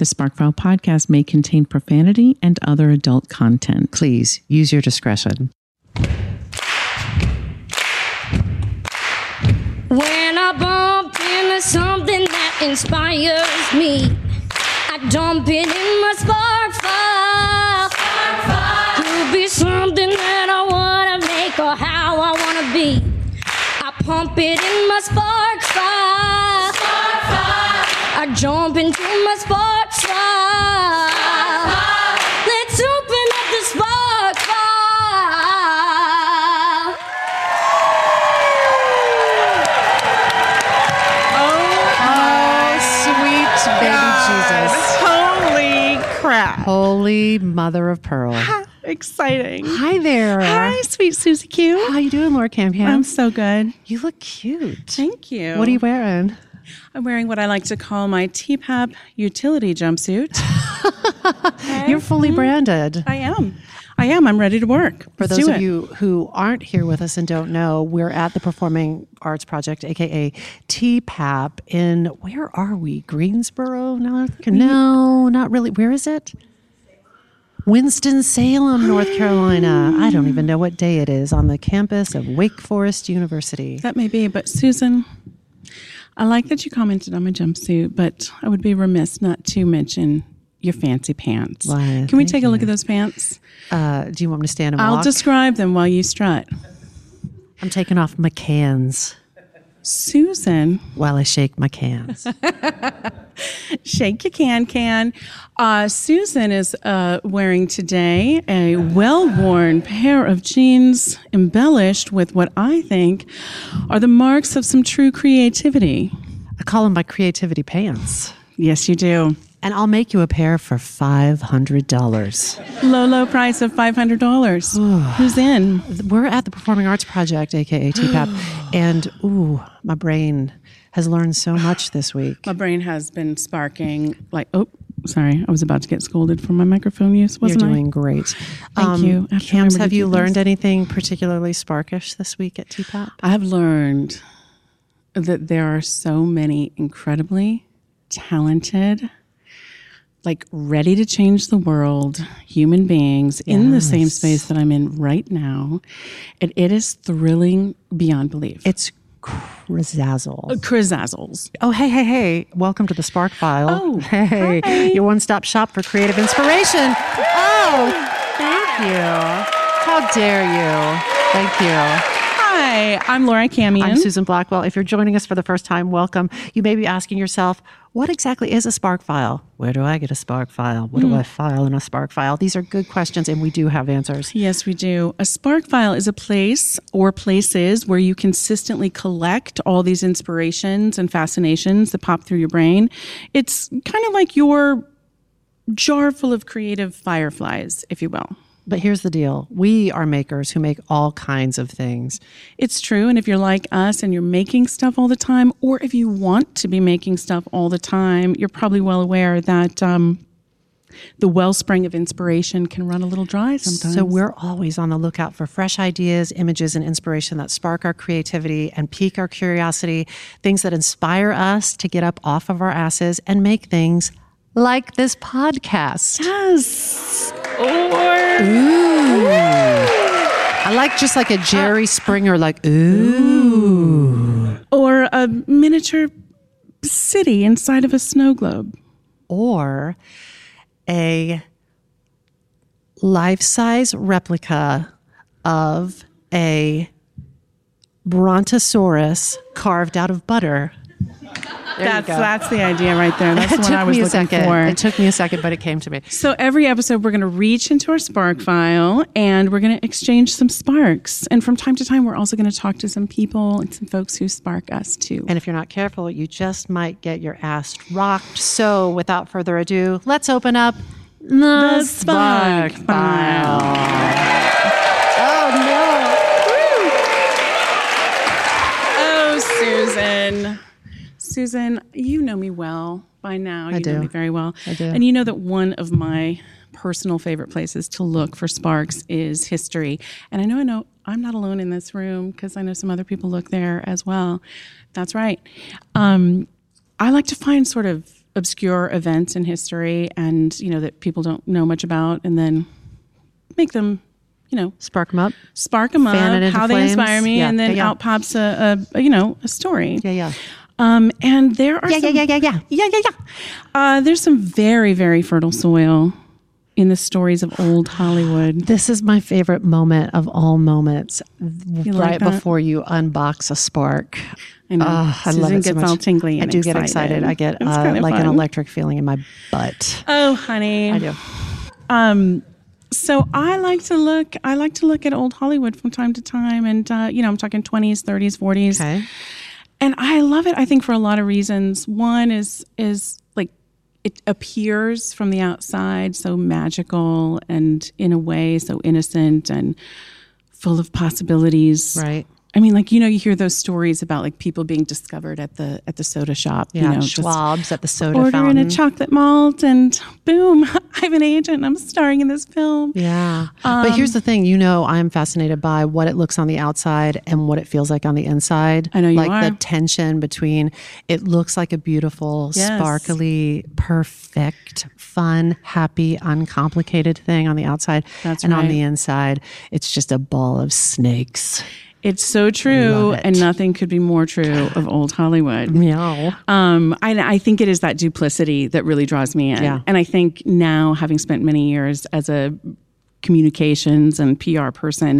The Sparkfile podcast may contain profanity and other adult content. Please use your discretion. When I bump into something that inspires me, I dump it in my spark file. Could be something that I want to make or how I want to be. I pump it in my spark file. I jump into my spark file. Let's open up the spark file. Oh, sweet baby Jesus. Holy crap. Holy mother of pearl. Exciting. Hi there. Hi, sweet Susie Q. How you doing, Laura Campion? I'm so good. You look cute. Thank you. What are you wearing? I'm wearing what I like to call my TPAP utility jumpsuit. Okay. You're fully branded. I am. I'm ready to work. For Let's those do of it. you who aren't here with us and don't know, we're at the Performing Arts Project, a.k.a. TPAP in, where are we? Greensboro? No, not really. Where is it? Winston-Salem, North Carolina. I don't even know what day it is, on the campus of Wake Forest University. That may be, but Susan, I like that you commented on my jumpsuit, but I would be remiss not to mention your fancy pants. Why, Can we thank take a look you. at those pants? Do you want me to stand and I'll walk? describe them while you strut. I'm taking off my cans Susan, while I shake my cans. shake your can. Susan is wearing today a well-worn pair of jeans embellished with what I think are the marks of some true creativity. I call them my creativity pants. Yes, you do. And I'll make you a pair for $500. Low price of $500. Who's in? We're at the Performing Arts Project, a.k.a. TPAP. And, my brain has learned so much this week. My brain has been sparking like, sorry, I was about to get scolded for my microphone use, wasn't You're I? doing great. Thank you. I have to Cams, remember to have you do learned this. anything particularly sparkish this week at TPAP? I have learned that there are so many incredibly talented, like ready to change the world human beings in the same space that I'm in right now. And it is thrilling beyond belief. It's Crizazzle. Crizazzles. Oh, hey. Welcome to the Spark File. Oh, hey. hi. Your one-stop shop for creative inspiration. Oh, thank you. How dare you? Thank you. Hi, I'm Laura Campion. I'm Susan Blackwell. If you're joining us for the first time, welcome. You may be asking yourself, what exactly is a Spark File? Where do I get a Spark File? What do I file in a Spark File? These are good questions, and we do have answers. Yes, we do. A Spark File is a place or places where you consistently collect all these inspirations and fascinations that pop through your brain. It's kind of like your jar full of creative fireflies, if you will. But here's the deal. We are makers who make all kinds of things. It's true. And if you're like us and you're making stuff all the time, or if you want to be making stuff all the time, you're probably well aware that the wellspring of inspiration can run a little dry sometimes. So we're always on the lookout for fresh ideas, images, and inspiration that spark our creativity and pique our curiosity, things that inspire us to get up off of our asses and make things like this podcast. Yes. I like just like a Jerry Springer, like, ooh. Or a miniature city inside of a snow globe. Or a life-size replica of a brontosaurus carved out of butter. That's the idea right there. That's It the one took I was me a looking second. for. It took me a second, but it came to me. So every episode, we're going to reach into our Spark File and we're going to exchange some sparks. And from time to time, we're also going to talk to some people and some folks who spark us too. And if you're not careful, you just might get your ass rocked. So without further ado, let's open up the Spark File. Oh, no. Oh, Susan. Susan, you know me well by now. You do. know me very well. I do. And you know that one of my personal favorite places to look for sparks is history. And I know I'm not alone in this room because I know some other people look there as well. That's right. I like to find sort of obscure events in history and, that people don't know much about, and then make them, Spark them up. Fan it into how flames. They inspire me, Yeah, and then yeah. out pops a story. Yeah. And there are there's some very, very fertile soil in the stories of old Hollywood. This is my favorite moment of all moments, right that? before you unbox a spark. I know. I Susan love it so gets much. all tingly I and do get excited. I get It's kinda like an fun. electric feeling in my butt. Oh, honey. I do. So I like to look at old Hollywood from time to time, and I'm talking 20s, 30s, 40s. Okay. And I love it, I think, for a lot of reasons. One is like it appears from the outside so magical and in a way so innocent and full of possibilities. Right. I mean, like, you hear those stories about like people being discovered at the soda shop. Yeah. Just Schwab's at the soda ordering fountain. a chocolate malt and boom, I'm an agent. I'm starring in this film. Yeah. But here's the thing, I'm fascinated by what it looks on the outside and what it feels like on the inside. I know you like are. the tension between it looks like a beautiful, Yes. sparkly, perfect, fun, happy, uncomplicated thing on the outside. That's and on right. the inside, it's just a ball of snakes. It's so true, Love it. and nothing could be more true of old Hollywood. Meow. I think it is that duplicity that really draws me in. Yeah. And I think now, having spent many years as a communications and PR person,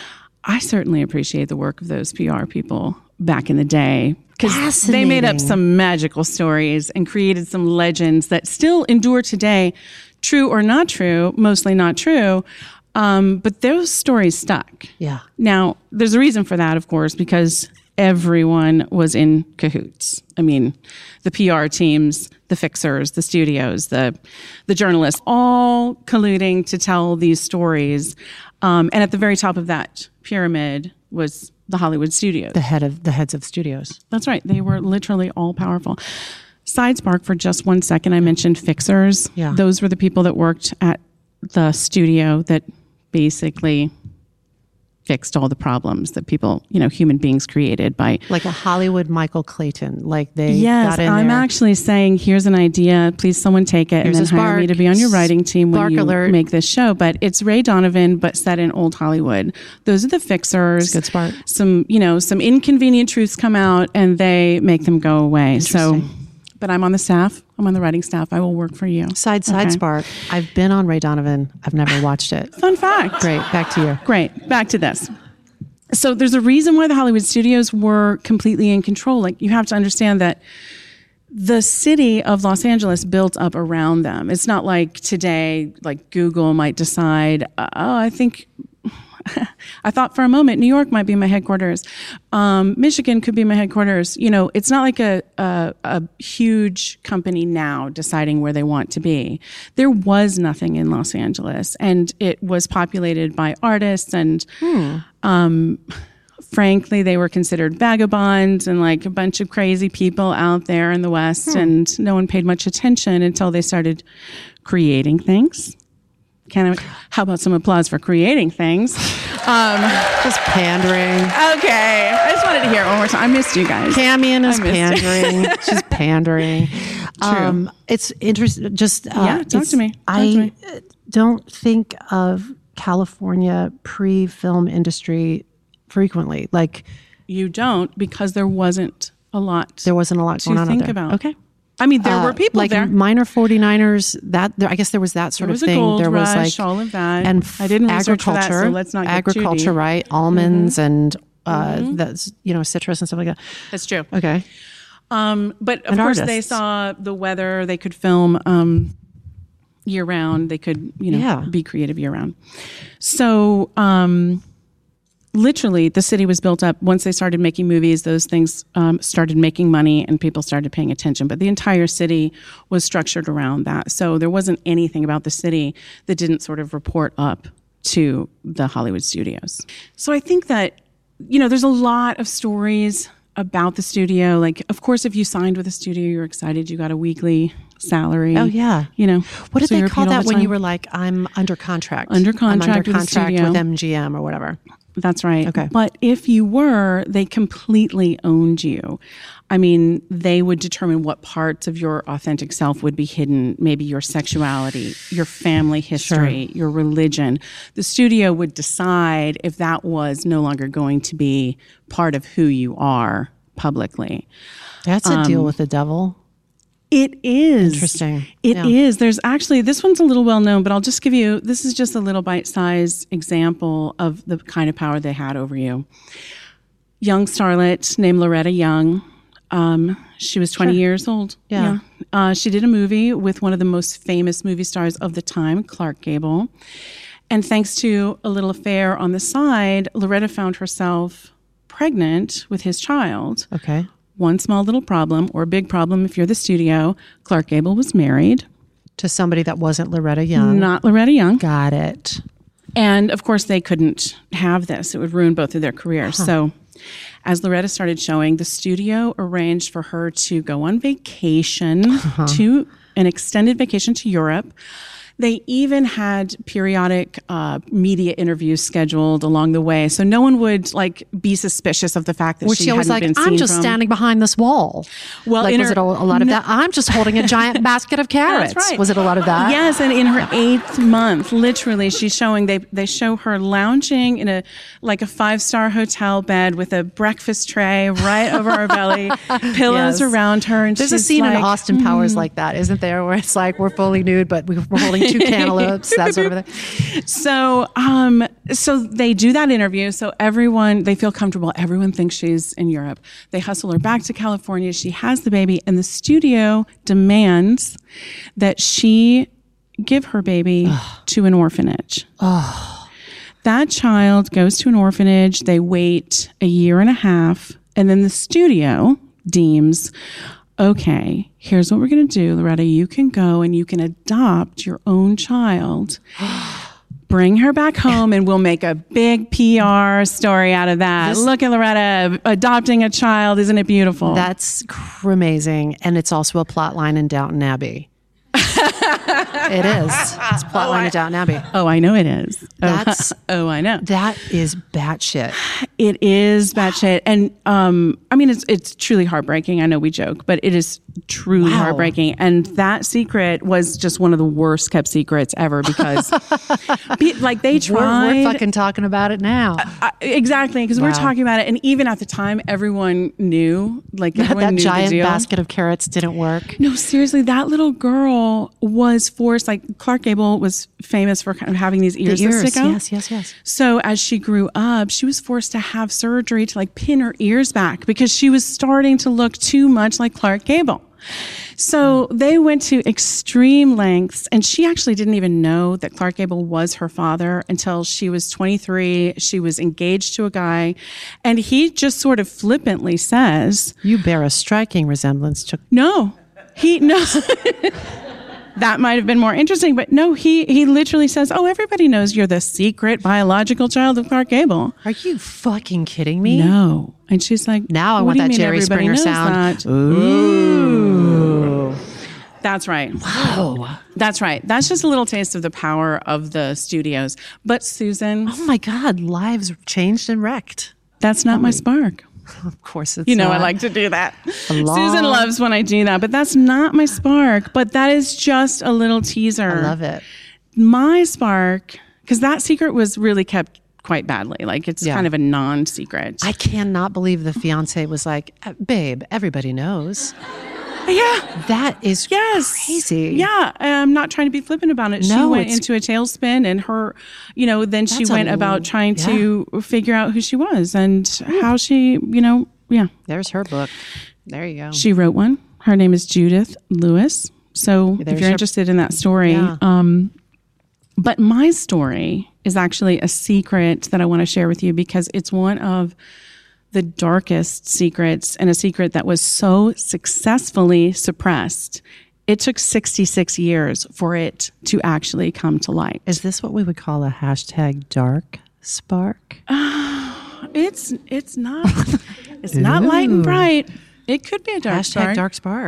I certainly appreciate the work of those PR people back in the day. Because they made up Fascinating. some magical stories and created some legends that still endure today, true or not true, mostly not true. But those stories stuck. Yeah. Now, there's a reason for that, of course, because everyone was in cahoots. I mean, the PR teams, the fixers, the studios, the journalists, all colluding to tell these stories. And at the very top of that pyramid was the Hollywood studios. The heads of studios. That's right. They were literally all powerful. Sidespark for just 1 second. I mentioned fixers. Yeah. Those were the people that worked at the studio that basically fixed all the problems that people, human beings created by. Like a Hollywood Michael Clayton. Like they Yes, got in I'm there. actually saying, here's an idea. Please, someone take it Here's and a then hire spark. me to be on your writing team when Spark you alert. make this show. But it's Ray Donovan, but set in old Hollywood. Those are the fixers. Good spark. Some inconvenient truths come out and they make them go away. So, Interesting. but I'm on the staff. I'm on the writing staff. I will work for you. Side Okay. Spark. I've been on Ray Donovan. I've never watched it. Fun fact. Great. Back to you. Great. Back to this. So there's a reason why the Hollywood studios were completely in control. Like, you have to understand that the city of Los Angeles built up around them. It's not like today, like Google might decide, I thought for a moment New York might be my headquarters. Michigan could be my headquarters. It's not like a huge company now deciding where they want to be. There was nothing in Los Angeles, and it was populated by artists and frankly, they were considered vagabonds and like a bunch of crazy people out there in the West, and no one paid much attention until they started creating things. How about some applause for creating things? Just pandering. Okay, I just wanted to hear it one more time. I missed you guys. Camion is I missed pandering. She's pandering. True. It's interesting. Just Yeah, talk to me. Talk to I me. don't think of California pre-film industry frequently. Like You don't, because there wasn't a lot there wasn't a lot going on out think there. about. Okay. I mean, there were people like there. minor 49ers. I guess there was that sort There of was a thing. gold There was rush, like all of that. and I didn't research for agriculture. that, so let's not get too agriculture, deep. right? Almonds and that's citrus and stuff like that. That's true. Okay. But of And course, they artists. saw the weather. They could film year round. They could, Yeah. be creative year round. So, literally, the city was built up once they started making movies. Those things started making money, and people started paying attention. But the entire city was structured around that. So there wasn't anything about the city that didn't sort of report up to the Hollywood studios. So I think that there's a lot of stories about the studio. Like, of course, if you signed with a studio, you're excited. You got a weekly salary. Oh, yeah. You know, What did so they you're call paid all that the when time. you were like, I'm under contract? Under I'm contract under with the contract studio. with MGM or whatever. That's right. Okay. But if you were, they completely owned you. I mean, they would determine what parts of your authentic self would be hidden, maybe your sexuality, your family history, your religion. The studio would decide if that was no longer going to be part of who you are publicly. That's a deal with the devil. It is. Interesting. It Yeah. is. There's actually, this one's a little well known, but I'll just give you, this is just a little bite-sized example of the kind of power they had over you. Young starlet named Loretta Young. She was 20 years old. Yeah. She did a movie with one of the most famous movie stars of the time, Clark Gable. And thanks to a little affair on the side, Loretta found herself pregnant with his child. Okay. One small little problem, or a big problem if you're the studio, Clark Gable was married. To somebody that wasn't Loretta Young. Not Loretta Young. Got it. And of course, they couldn't have this. It would ruin both of their careers. So as Loretta started showing, the studio arranged for her to go on vacation, to an extended vacation to Europe. They even had periodic media interviews scheduled along the way, so no one would like be suspicious of the fact that Was she always hadn't like, been seen I'm just from. standing behind this wall? Well, Like, in was her- it a lot of that? I'm just holding a giant basket of carrots. That's right. Was it a lot of that? Yes, and in her 8th month, literally, she's showing. They show her lounging in a 5-star hotel bed with a breakfast tray right over her belly, pillows Yes. around her, and There's a she's scene in like, Austin Powers like that, isn't there? Where it's like we're fully nude, but we're holding 2 cantaloupes, that sort of thing. So they do that interview. So they feel comfortable. Everyone thinks she's in Europe. They hustle her back to California. She has the baby, and the studio demands that she give her baby to an orphanage. That child goes to an orphanage. They wait a year and a half, and then the studio deems, okay, here's what we're going to do, Loretta. You can go and you can adopt your own child. Bring her back home and we'll make a big PR story out of that. Look at Loretta adopting a child. Isn't it beautiful? That's amazing. And it's also a plot line in Downton Abbey. It is. It's a plot line in Downton Abbey. Oh, I know it is. That's- I know. That is batshit. It is batshit. And I mean, it's truly heartbreaking. I know we joke, but it is truly heartbreaking. And that secret was just one of the worst kept secrets ever because they tried. We're fucking talking about it now. Exactly, because we're Wow. talking about it. And even at the time, everyone knew. Everyone That knew giant the deal. basket of carrots didn't work. No, seriously, that little girl was forced. Like Clark Gable was famous for kind of having these ears that stick out. Yes. So as she grew up, she was forced to have surgery to pin her ears back because she was starting to look too much like Clark Gable. So they went to extreme lengths, and she actually didn't even know that Clark Gable was her father until she was 23. She was engaged to a guy, and he just sort of flippantly says, You bear a striking resemblance to. no. That might have been more interesting, but no, he literally says, oh, everybody knows you're the secret biological child of Clark Gable. Are you fucking kidding me? No. And she's like, Now I what want do you that mean Jerry everybody Springer knows sound. that? Ooh. That's right. Wow. That's right. That's just a little taste of the power of the studios. But Susan, Oh my God, lives changed and wrecked. that's not my spark. Of course it's You know, I not. like to do that. long- Susan loves when I do that, but that's not my spark. But that is just a little teaser. I love it. My spark, because that secret was really kept quite badly. It's Yeah. kind of a non-secret. I cannot believe the fiance was like, babe, everybody knows. yeah. That is Yes. crazy. Yeah. I'm not trying to be flippant about it. She No, went it's- into a tailspin, and her, then she That's a went about l- trying yeah. to figure out who she was and how she, yeah. There's her book. There you go. She wrote one. Her name is Judith Lewis. So if There's you're her- interested in that story, Yeah. but my story is actually a secret that I want to share with you because it's one of the darkest secrets and a secret that was so successfully suppressed. It took 66 years for it to actually come to light. Is this what we would call a hashtag dark spark? It's not it's not light and bright. It could be a dark Hashtag spark. dark spark.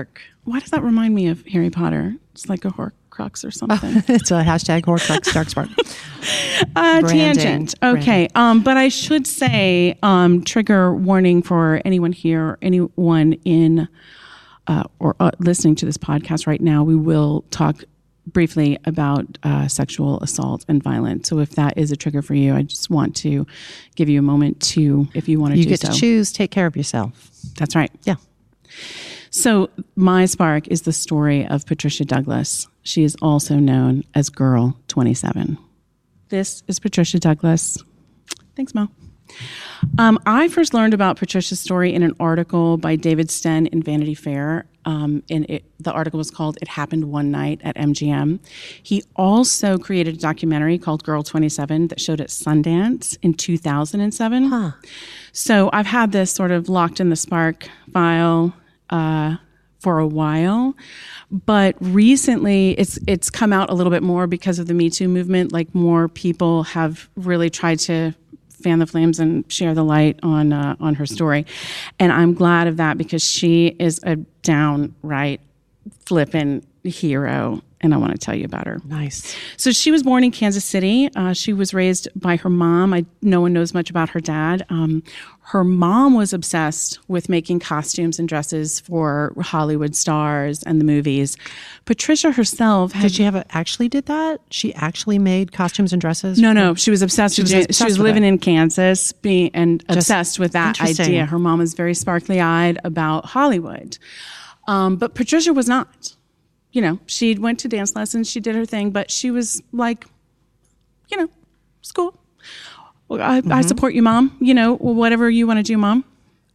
Why does that remind me of Harry Potter? It's like a Horcrux or something. It's a hashtag Horcrux Darkspark. Tangent. Okay. But I should say, trigger warning for anyone here, anyone in or listening to this podcast right now. We will talk briefly about sexual assault and violence. So if that is a trigger for you, I just want to give you a moment to, if you want to do so. You get to choose, take care of yourself. That's right. Yeah. So my spark is the story of Patricia Douglas. She is also known as Girl 27. This is Patricia Douglas. Thanks, Mo. I first learned about Patricia's story in an article by David Sten in Vanity Fair. The article was called "It Happened One Night at MGM." He also created a documentary called Girl 27 that showed at Sundance in 2007. Huh. So I've had this sort of locked in the Spark file for a while, but recently it's come out a little bit more because of the Me Too movement. Like, more people have really tried to fan the flames and share the light on her story, and I'm glad of that because she is a downright flippin' hero, and I want to tell you about her. Nice. So she was born in Kansas City. She was raised by her mom. No one knows much about her dad. Her mom was obsessed with making costumes and dresses for Hollywood stars and the movies. Patricia herself did she actually did that? She actually made costumes and dresses? No. She was obsessed. She was living in Kansas, obsessed with that idea. Her mom was very sparkly-eyed about Hollywood, but Patricia was not. She went to dance lessons. She did her thing, but she was like, school. Well, I support you, Mom. Whatever you want to do, Mom.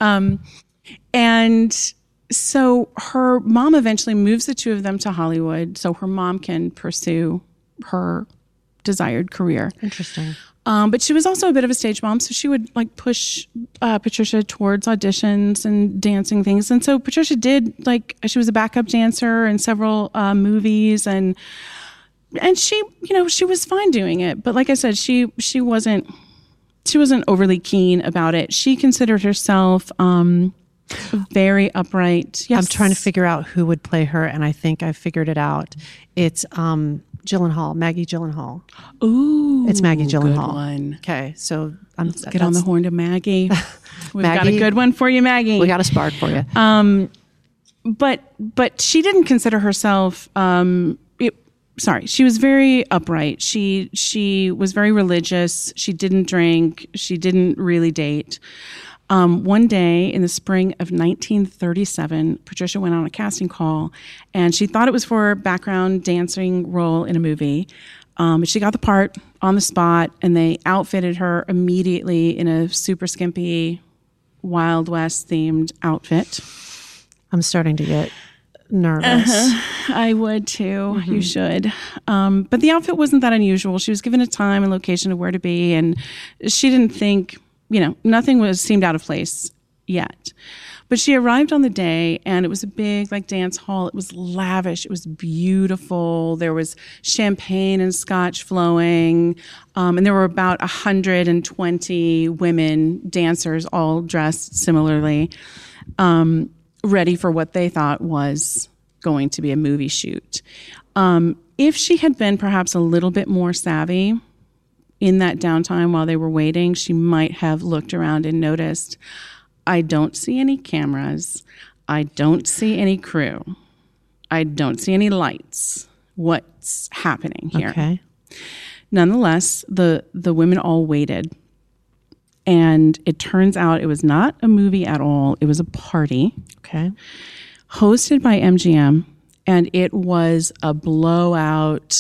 And so her mom eventually moves the two of them to Hollywood so her mom can pursue her desired career. Interesting. But she was also a bit of a stage mom, so she would push Patricia towards auditions and dancing things. And so Patricia did she was a backup dancer in several movies, and she she was fine doing it. But like I said, she wasn't overly keen about it. She considered herself very upright. Yes. I'm trying to figure out who would play her, and I think I figured it out. It's Gyllenhaal, Maggie Gyllenhaal. Ooh, it's Maggie Gyllenhaal. Good one. Okay, so let's get on the horn to Maggie. We've got a good one for you, Maggie. We got a spark for you. But she didn't consider herself. She was very upright. She was very religious. She didn't drink. She didn't really date. One day in the spring of 1937, Patricia went on a casting call, and she thought it was for a background dancing role in a movie. But she got the part on the spot, and they outfitted her immediately in a super skimpy Wild West themed outfit. I'm starting to get nervous. I would too. Mm-hmm. You should. But the outfit wasn't that unusual. She was given a time and location of where to be, and she didn't think, nothing seemed out of place yet. But she arrived on the day, and it was a big dance hall. It was lavish. It was beautiful. There was champagne and scotch flowing. And there were about 120 women dancers, all dressed similarly, ready for what they thought was going to be a movie shoot. If she had been perhaps a little bit more savvy in that downtime while they were waiting, she might have looked around and noticed, I don't see any cameras. I don't see any crew. I don't see any lights. What's happening here? Okay. Nonetheless, the women all waited. And it turns out it was not a movie at all. It was a party. Okay. Hosted by MGM. And it was a blowout,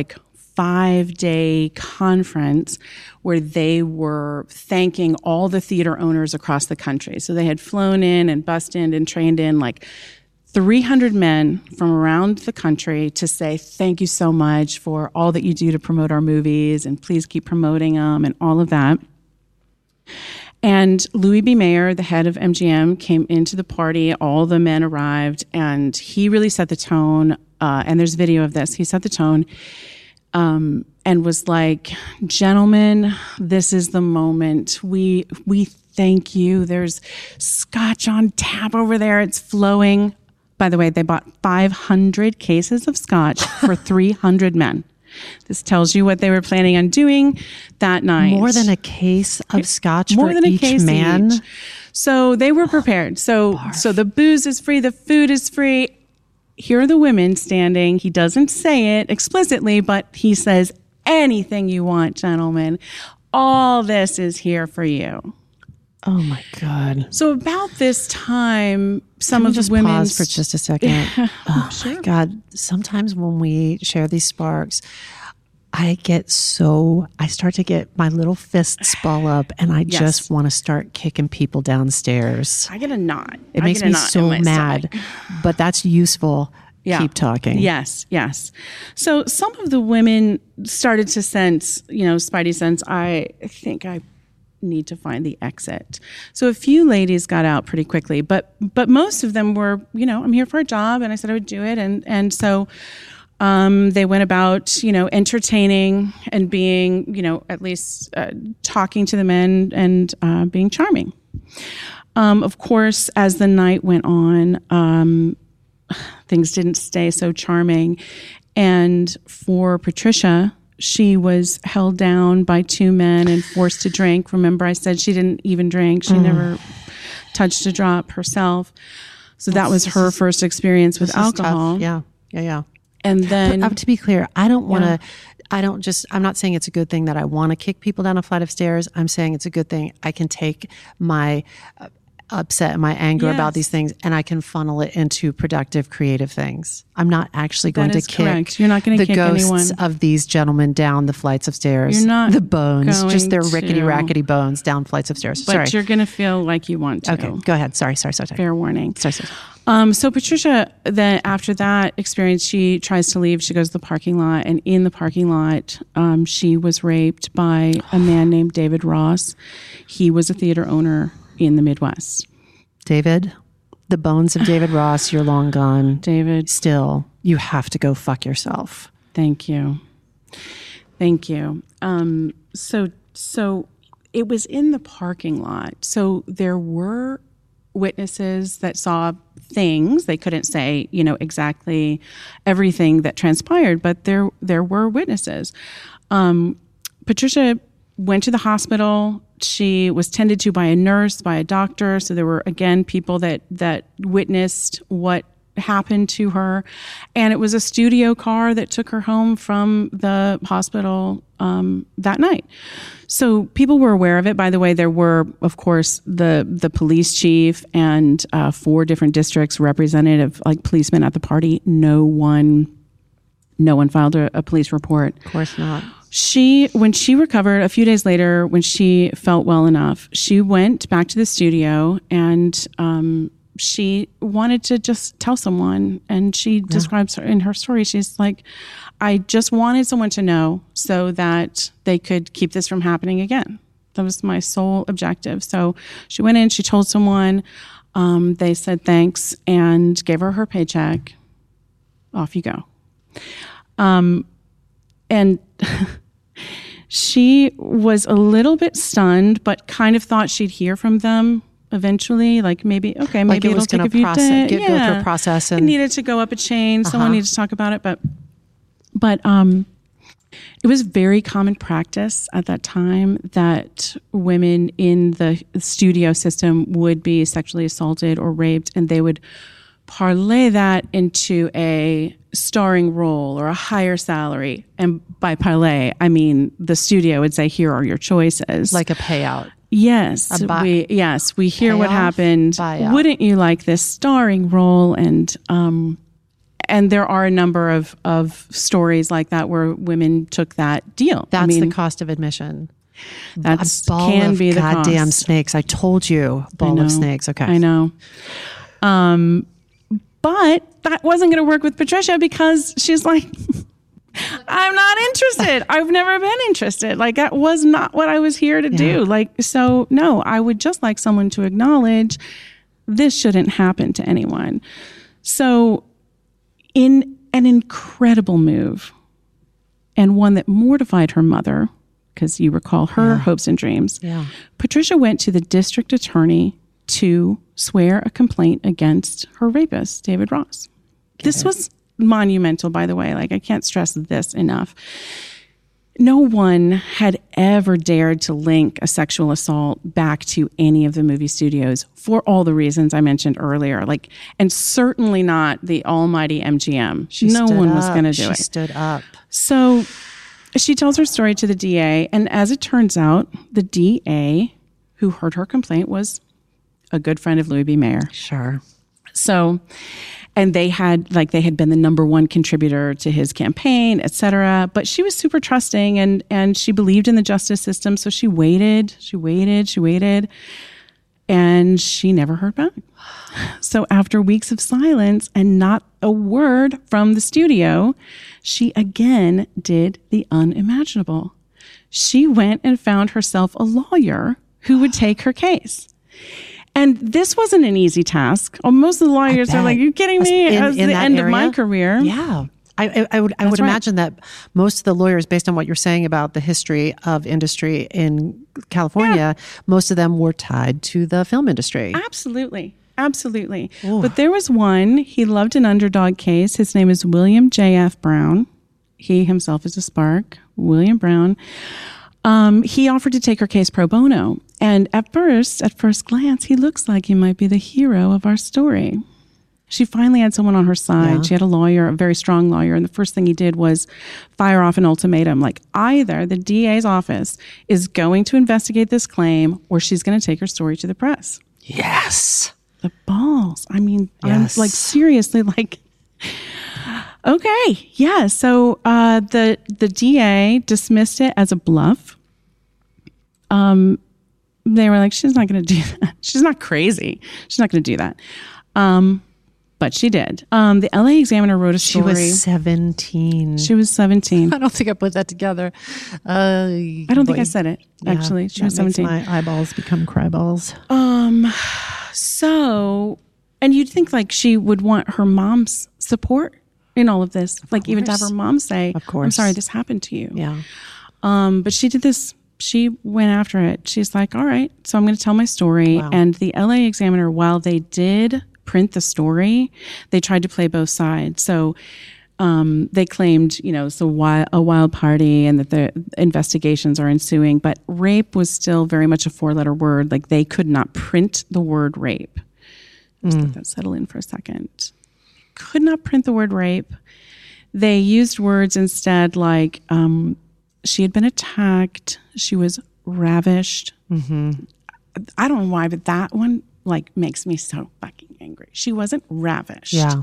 5-day conference where they were thanking all the theater owners across the country. So they had flown in and bussed in and trained in 300 men from around the country to say thank you so much for all that you do to promote our movies, and please keep promoting them and all of that. And Louis B. Mayer, the head of MGM, came into the party. All the men arrived, and he really set the tone. And there's video of this. He set the tone. And was like, gentlemen, this is the moment. We thank you. There's scotch on tap over there. It's flowing. By the way, they bought 500 cases of scotch for 300 men. This tells you what they were planning on doing that night. More than a case of scotch More for than a each case man. each. So they were prepared. So the booze is free, the food is free. Here are the women standing. He doesn't say it explicitly, but he says, anything you want, gentlemen. All this is here for you. Oh my God. So about this time, some Can we of just the women pause for just a second? Oh my God. Sometimes when we share these sparks, I start to get my little fists ball up and I just want to start kicking people downstairs. I get a knot. It makes me so mad, but that's useful. Yeah. Keep talking. Yes. So some of the women started to sense, spidey sense, I think I need to find the exit. So a few ladies got out pretty quickly, but most of them were, I'm here for a job, and I said I would do it. And so they went about, entertaining and being, at least talking to the men and being charming. Of course, as the night went on, things didn't stay so charming. And for Patricia, she was held down by two men and forced to drink. Remember, I said she didn't even drink. She never touched a drop herself. So that was her first experience with alcohol. Yeah. And then, but, to be clear, I don't want to, I'm not saying it's a good thing that I want to kick people down a flight of stairs. I'm saying it's a good thing I can take my upset and my anger about these things and I can funnel it into productive, creative things. I'm not actually going to kick correct. You're not going to the kick ghosts anyone. of these gentlemen down the flights of stairs. You're not the bones, just their going rickety, to. rackety bones down flights of stairs. But Sorry. you're going to feel like you want to. Okay, go ahead. Sorry. Fair warning. Sorry. So Patricia, then after that experience, she tries to leave. She goes to the parking lot, and in the parking lot, she was raped by a man named David Ross. He was a theater owner in the Midwest. David, the bones of David Ross, you're long gone. David, still, you have to go fuck yourself. Thank you. So it was in the parking lot. So there were witnesses that saw things. They couldn't say, exactly everything that transpired, but there were witnesses. Patricia went to the hospital. She was tended to by a nurse, by a doctor. So there were, again, people that witnessed what happened to her. And it was a studio car that took her home from the hospital that night. So people were aware of it. By the way, there were, of course, the police chief and 4 different districts representative, like policemen at the party. No one filed a police report. Of course not. When she recovered a few days later, when she felt well enough, she went back to the studio and she wanted to just tell someone. And she describes in her story, she's like, I just wanted someone to know so that they could keep this from happening again. That was my sole objective. So she went in, she told someone, they said thanks and gave her paycheck. Off you go. And she was a little bit stunned, but kind of thought she'd hear from them eventually. Like maybe it'll take a few days. Go through a process. And it needed to go up a chain. Someone needed to talk about it, but it was very common practice at that time that women in the studio system would be sexually assaulted or raped, and they would parlay that into a starring role or a higher salary. And by parlay, I mean the studio would say, here are your choices. Like a payout. Yes. We hear what happened. Buyout. Wouldn't you like this starring role? And there are a number of stories like that where women took that deal. That's the cost of admission. That's a ball can of be the goddamn cost. snakes. I told you, ball of snakes. Okay, I know. But that wasn't going to work with Patricia because she's like, I'm not interested. I've never been interested. Like, that was not what I was here to do. Like, so no, I would just like someone to acknowledge this shouldn't happen to anyone. So in an incredible move, and one that mortified her mother, because you recall her hopes and dreams, Patricia went to the district attorney to swear a complaint against her rapist, David Ross. This was monumental, by the way. Like, I can't stress this enough. No one had ever dared to link a sexual assault back to any of the movie studios for all the reasons I mentioned earlier. Like, and certainly not the almighty MGM. No one was going to do it. She stood up. So she tells her story to the DA, and as it turns out, the DA who heard her complaint was a good friend of Louis B. Mayer. Sure. So, and they had been the number one contributor to his campaign, et cetera. But she was super trusting and she believed in the justice system. So she waited, and she never heard back. So after weeks of silence and not a word from the studio, she again did the unimaginable. She went and found herself a lawyer who would take her case. And this wasn't an easy task. Most of the lawyers are like, "Are you kidding me?" It was the end of my career. Yeah. I would imagine that most of the lawyers, based on what you're saying about the history of industry in California, most of them were tied to the film industry. Absolutely. Ooh. But there was one, he loved an underdog case. His name is William J.F. Brown. He himself is a spark, William Brown. He offered to take her case pro bono. And at first glance, he looks like he might be the hero of our story. She finally had someone on her side. Yeah. She had a lawyer, a very strong lawyer. And the first thing he did was fire off an ultimatum. Like, either the DA's office is going to investigate this claim or she's going to take her story to the press. Yes. The balls. I mean, yes. I'm like, seriously, like, okay. Yeah. So the DA dismissed it as a bluff. They were like, she's not going to do that. She's not crazy. She's not going to do that. But she did. The LA Examiner wrote a story. She was 17. She was 17. I don't think I put that together. I don't think I said it, actually. She was 17. Makes my eyeballs become cryballs. So, and you'd think like she would want her mom's support in all of this. Like even to have her mom say, of course, I'm sorry this happened to you. Yeah. But she did this. She went after it. She's like, all right, so I'm going to tell my story. Wow. And the LA Examiner, while they did print the story, they tried to play both sides. So they claimed, it's a wild party and that the investigations are ensuing. But rape was still very much a 4-letter word. Like they could not print the word rape. Just let that settle in for a second. Could not print the word rape. They used words instead like she had been attacked. She was ravished. Mm-hmm. I don't know why, but that one makes me so fucking angry. She wasn't ravished. Yeah.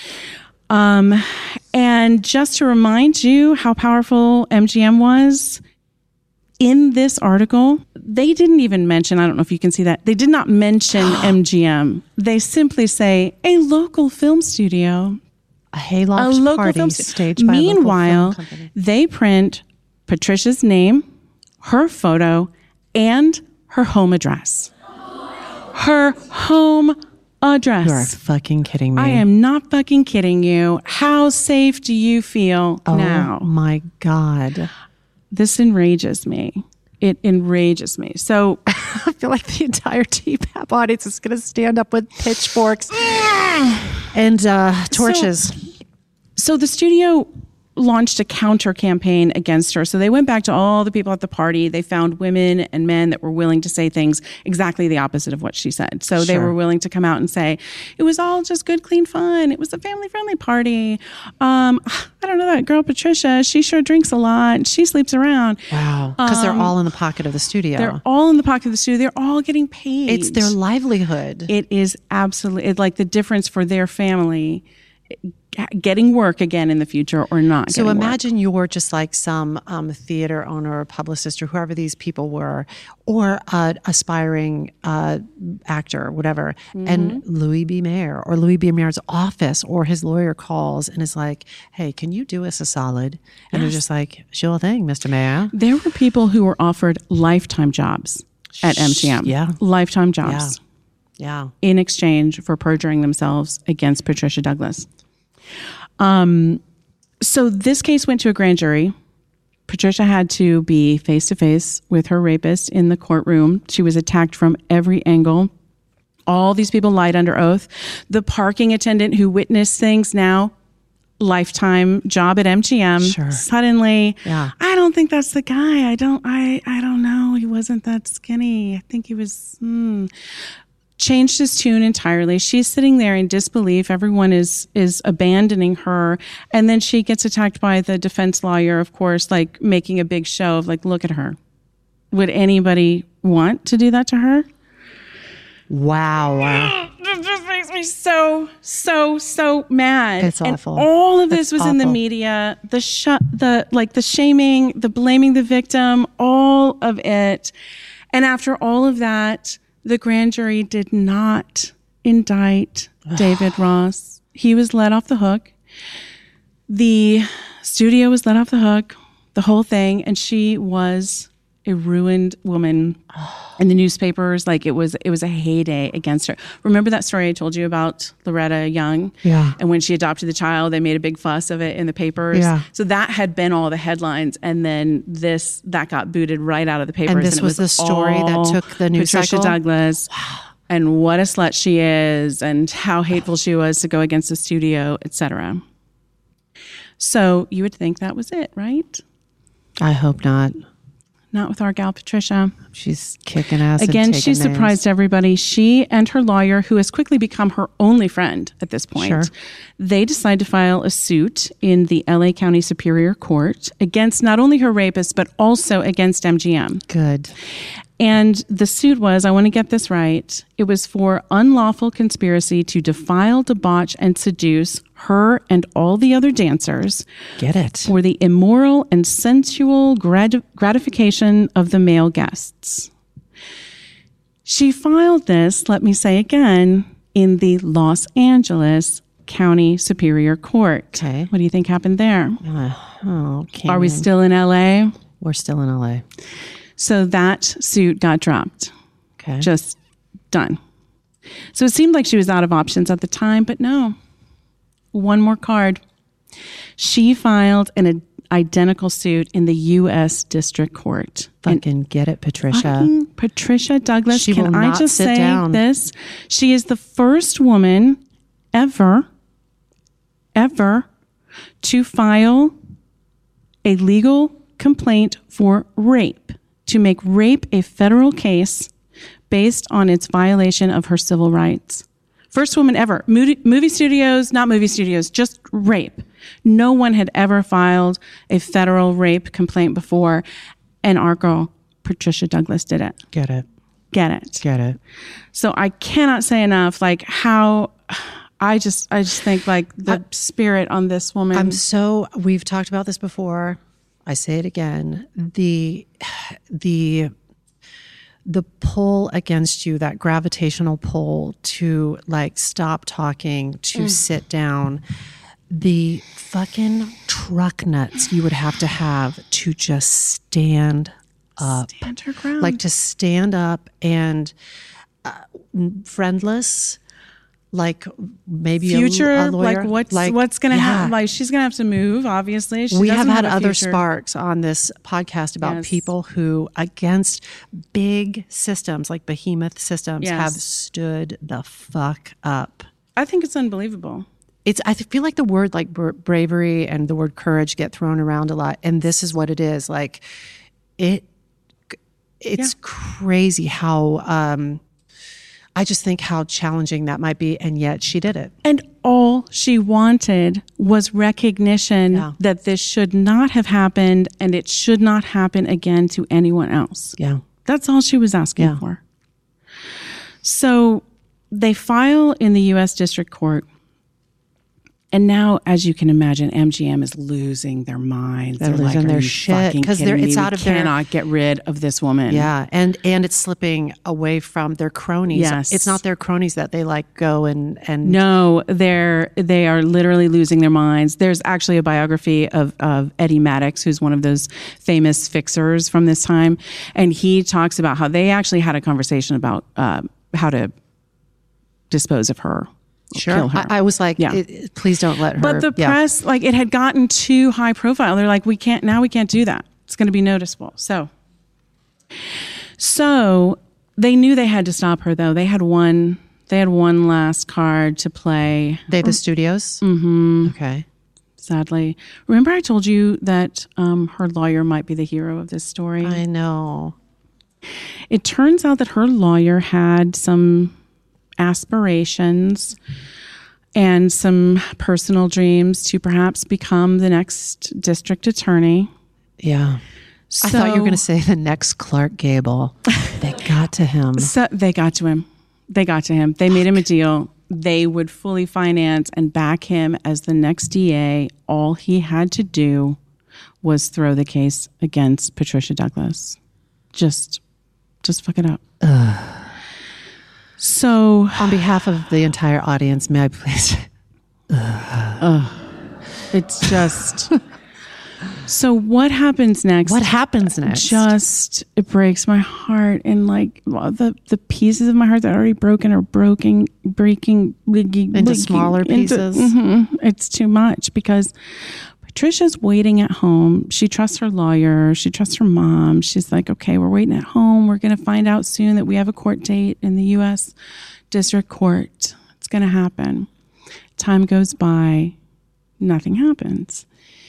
And just to remind you how powerful MGM was, in this article, they didn't even mention, I don't know if you can see that, they did not mention MGM. They simply say, a local film studio. A hayloft party staged by Meanwhile, a local film company. They print Patricia's name, her photo, and her home address. Her home address. You are fucking kidding me. I am not fucking kidding you. How safe do you feel now? Oh my God. This enrages me. It enrages me. So I feel like the entire TPAP audience is going to stand up with pitchforks and torches. So the studio launched a counter campaign against her. So they went back to all the people at the party. They found women and men that were willing to say things exactly the opposite of what she said. So they were willing to come out and say, it was all just good, clean fun. It was a family-friendly party. I don't know that girl, Patricia. She sure drinks a lot. She sleeps around. Wow. Because they're all in the pocket of the studio. They're all in the pocket of the studio. They're all getting paid. It's their livelihood. It is absolutely like the difference for their family getting work again in the future or not. So imagine you're just like some theater owner or publicist or whoever these people were, or an aspiring actor or whatever, and Louis B. Mayer or Louis B. Mayer's office or his lawyer calls and is like, hey, can you do us a solid? And they're just like, sure thing, Mr. Mayer. There were people who were offered lifetime jobs at MGM. Yeah. Lifetime jobs. Yeah. In exchange for perjuring themselves against Patricia Douglas. So this case went to a grand jury. Patricia had to be face to face with her rapist in the courtroom. She was attacked from every angle. All these people lied under oath. The parking attendant who witnessed things now, lifetime job at MGM. Sure. Suddenly, Yeah. I don't think that's the guy. I don't know. He wasn't that skinny. I think he was changed his tune entirely. She's sitting there in disbelief. Everyone is abandoning her. And then she gets attacked by the defense lawyer, of course, like making a big show of like, look at her. Would anybody want to do that to her? Wow. It just makes me so mad. It's awful. And all of this It's was in the awful. media, the shaming, the blaming the victim, all of it. And after all of that, the grand jury did not indict David Ross. He was let off the hook. The studio was let off the hook, the whole thing, and she was a ruined woman. In the newspapers, like it was a heyday against her. Remember that story I told you about Loretta Young? Yeah. And when she adopted the child, they made a big fuss of it in the papers. Yeah. So that had been all the headlines, and then that got booted right out of the papers. And this was the story that all took the news Patricia cycle? Douglas. Wow. And what a slut she is, and how hateful she was to go against the studio, etc. So you would think that was it, right? I hope not. Not with our gal Patricia. She's kicking ass. Again, and she taking names. surprised everybody. She and her lawyer, who has quickly become her only friend at this point, Sure. they decide to file a suit in the LA County Superior Court against not only her rapist, but also against MGM. Good. And the suit was, I want to get this right, it was for unlawful conspiracy to defile, debauch, and seduce her and all the other dancers Get it. for the immoral and sensual gratification of the male guests. She filed this, let me say again, in the Los Angeles County Superior Court. Okay. What do you think happened there? Oh, Are we still in LA? We're still in LA. So that suit got dropped. Okay. Just done. So it seemed like she was out of options at the time, but no. One more card. She filed an identical suit in the U.S. District Court. Fucking get it, Patricia. Fucking Patricia Douglas. She Can will I not just sit say down. this? She is the first woman ever to file a legal complaint for rape, to make rape a federal case based on its violation of her civil rights. First woman ever. Movie studios, not movie studios, just rape. No one had ever filed a federal rape complaint before, and our girl, Patricia Douglas, did it. Get it. Get it. Get it. So I cannot say enough, like how I just think like the spirit on this woman. We've talked about this before. I say it again. The pull against you, that gravitational pull to like stop talking, to sit down, the fucking truck nuts you would have to just stand up. Stand her ground. Like to stand up and friendless, like maybe future, a lawyer. what's going to happen? Like she's going to have to move. Obviously, We have had a other future. sparks on this podcast about Yes. people who, against big systems like behemoth systems, Yes. have stood the fuck up. I think it's unbelievable. I feel like the word like bravery and the word courage get thrown around a lot, and this is what it is. Like it's crazy how. I just think how challenging that might be, and yet she did it. And all she wanted was recognition that this should not have happened, and it should not happen again to anyone else. Yeah. That's all she was asking for. So they file in the U.S. District Court. And now, as you can imagine, MGM is losing their minds. They're losing like, their "Are you shit," fucking 'cause kidding it's me? out We of their- cannot get rid of this woman. Yeah, and it's slipping away from their cronies. Yes. It's not their cronies that they like go and No, they are literally losing their minds. There's actually a biography of Eddie Maddox, who's one of those famous fixers from this time, and he talks about how they actually had a conversation about how to dispose of her. Sure. Kill her. I was like, Yeah. please don't let her. But the press, like, it had gotten too high profile. They're like, we can't do that. It's going to be noticeable. So they knew they had to stop her, though. They had one They had one last card to play. The studios? Mm-hmm. Okay. Sadly. Remember I told you that her lawyer might be the hero of this story? I know. It turns out that her lawyer had some aspirations and some personal dreams to perhaps become the next district attorney. Yeah. I thought you were going to say the next Clark Gable. They got to him. They got to him. They made him a deal. They would fully finance and back him as the next DA. All he had to do was throw the case against Patricia Douglas. Just fuck it up. So, on behalf of the entire audience, may I please? It's just. So what happens next? What happens next? Just, it breaks my heart. And like the pieces of my heart that are already broken are breaking into smaller pieces. It's too much because Patricia's waiting at home. She trusts her lawyer. She trusts her mom. She's like, okay, we're waiting at home. We're going to find out soon that we have a court date in the U.S. District Court. It's going to happen. Time goes by. Nothing happens.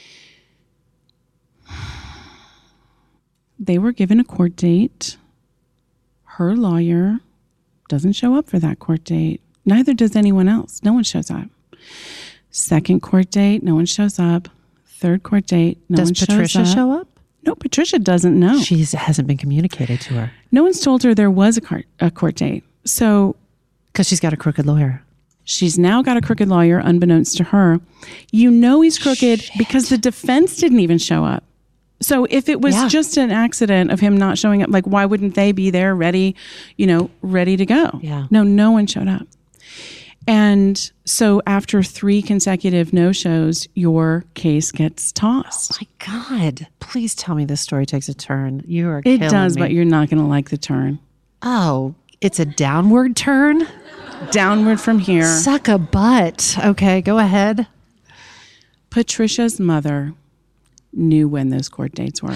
They were given a court date. Her lawyer doesn't show up for that court date. Neither does anyone else. No one shows up. Second court date, no one shows up. Third court date, no one shows up. Does Patricia show up? No, Patricia doesn't know. She hasn't been communicated to her. No one's told her there was a court date. So, because she's got a crooked lawyer. She's now got a crooked lawyer, unbeknownst to her. You know he's crooked because the defense didn't even show up. So if it was just an accident of him not showing up, like why wouldn't they be there ready to go? Yeah. No one showed up. And so after 3 consecutive no-shows, your case gets tossed. Oh my God. Please tell me this story takes a turn. You are It killing does, me. but you're not going to like the turn. Oh, it's a downward turn? Downward from here. Suck a butt. Okay, go ahead. Patricia's mother knew when those court dates were.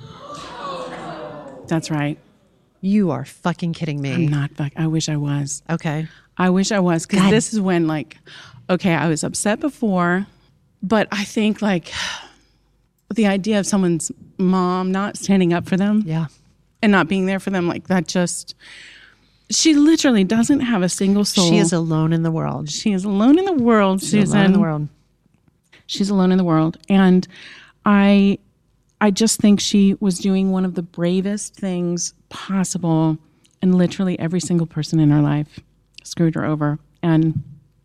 That's right. You are fucking kidding me. I'm not. I wish I was. Okay. I wish I was, because this is when, like, okay, I was upset before, but I think, like, the idea of someone's mom not standing up for them and not being there for them, like, that just, she literally doesn't have a single soul. She is alone in the world. She is alone in the world, Susan. She's alone in the world. She's alone in the world. And I just think she was doing one of the bravest things possible, and literally every single person in her life screwed her over. And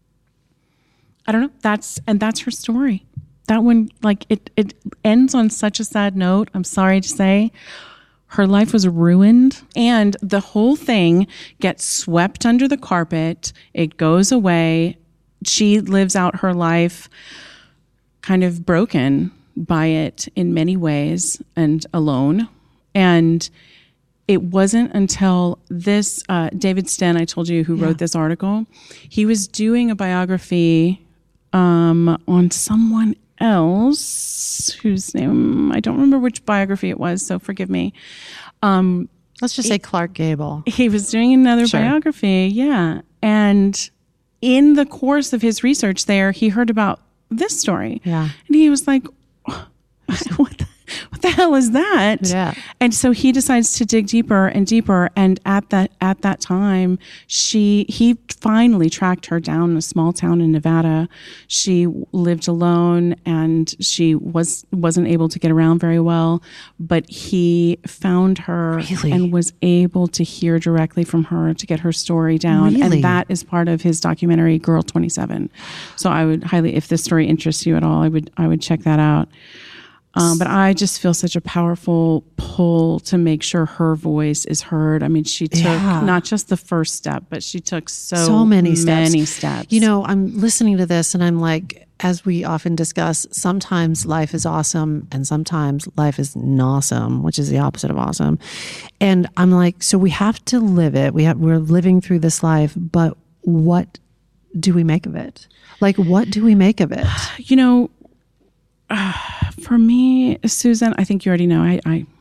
I don't know, that's her story. That one, like, it ends on such a sad note. I'm sorry to say. Her life was ruined, and the whole thing gets swept under the carpet. It goes away. She lives out her life kind of broken by it in many ways and alone. And it wasn't until this, David Sten, I told you, who wrote this article, he was doing a biography on someone else whose name, I don't remember which biography it was, so forgive me. Let's just say Clark Gable. He was doing another biography, and in the course of his research there, he heard about this story. Yeah. And he was like, what the hell is that? Yeah. And so he decides to dig deeper and deeper. And at that time, he finally tracked her down in a small town in Nevada. She lived alone and she wasn't able to get around very well, but he found her and was able to hear directly from her to get her story down. Really? And that is part of his documentary, Girl 27. So I would highly, if this story interests you at all, I would check that out. But I just feel such a powerful pull to make sure her voice is heard. I mean, she took not just the first step, but she took so many steps. You know, I'm listening to this and I'm like, as we often discuss, sometimes life is awesome and sometimes life is nawesome, which is the opposite of awesome. And I'm like, so we have to live it. We're living through this life, but what do we make of it? Like, what do we make of it? You know, for me, Susan, I think you already know,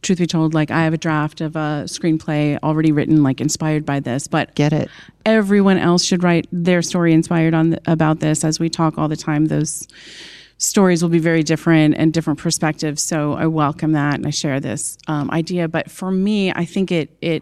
truth be told, like I have a draft of a screenplay already written, like inspired by this, but Get it. everyone else should write their story inspired about this. As we talk all the time, those stories will be very different and different perspectives. So I welcome that and I share this idea. But for me, I think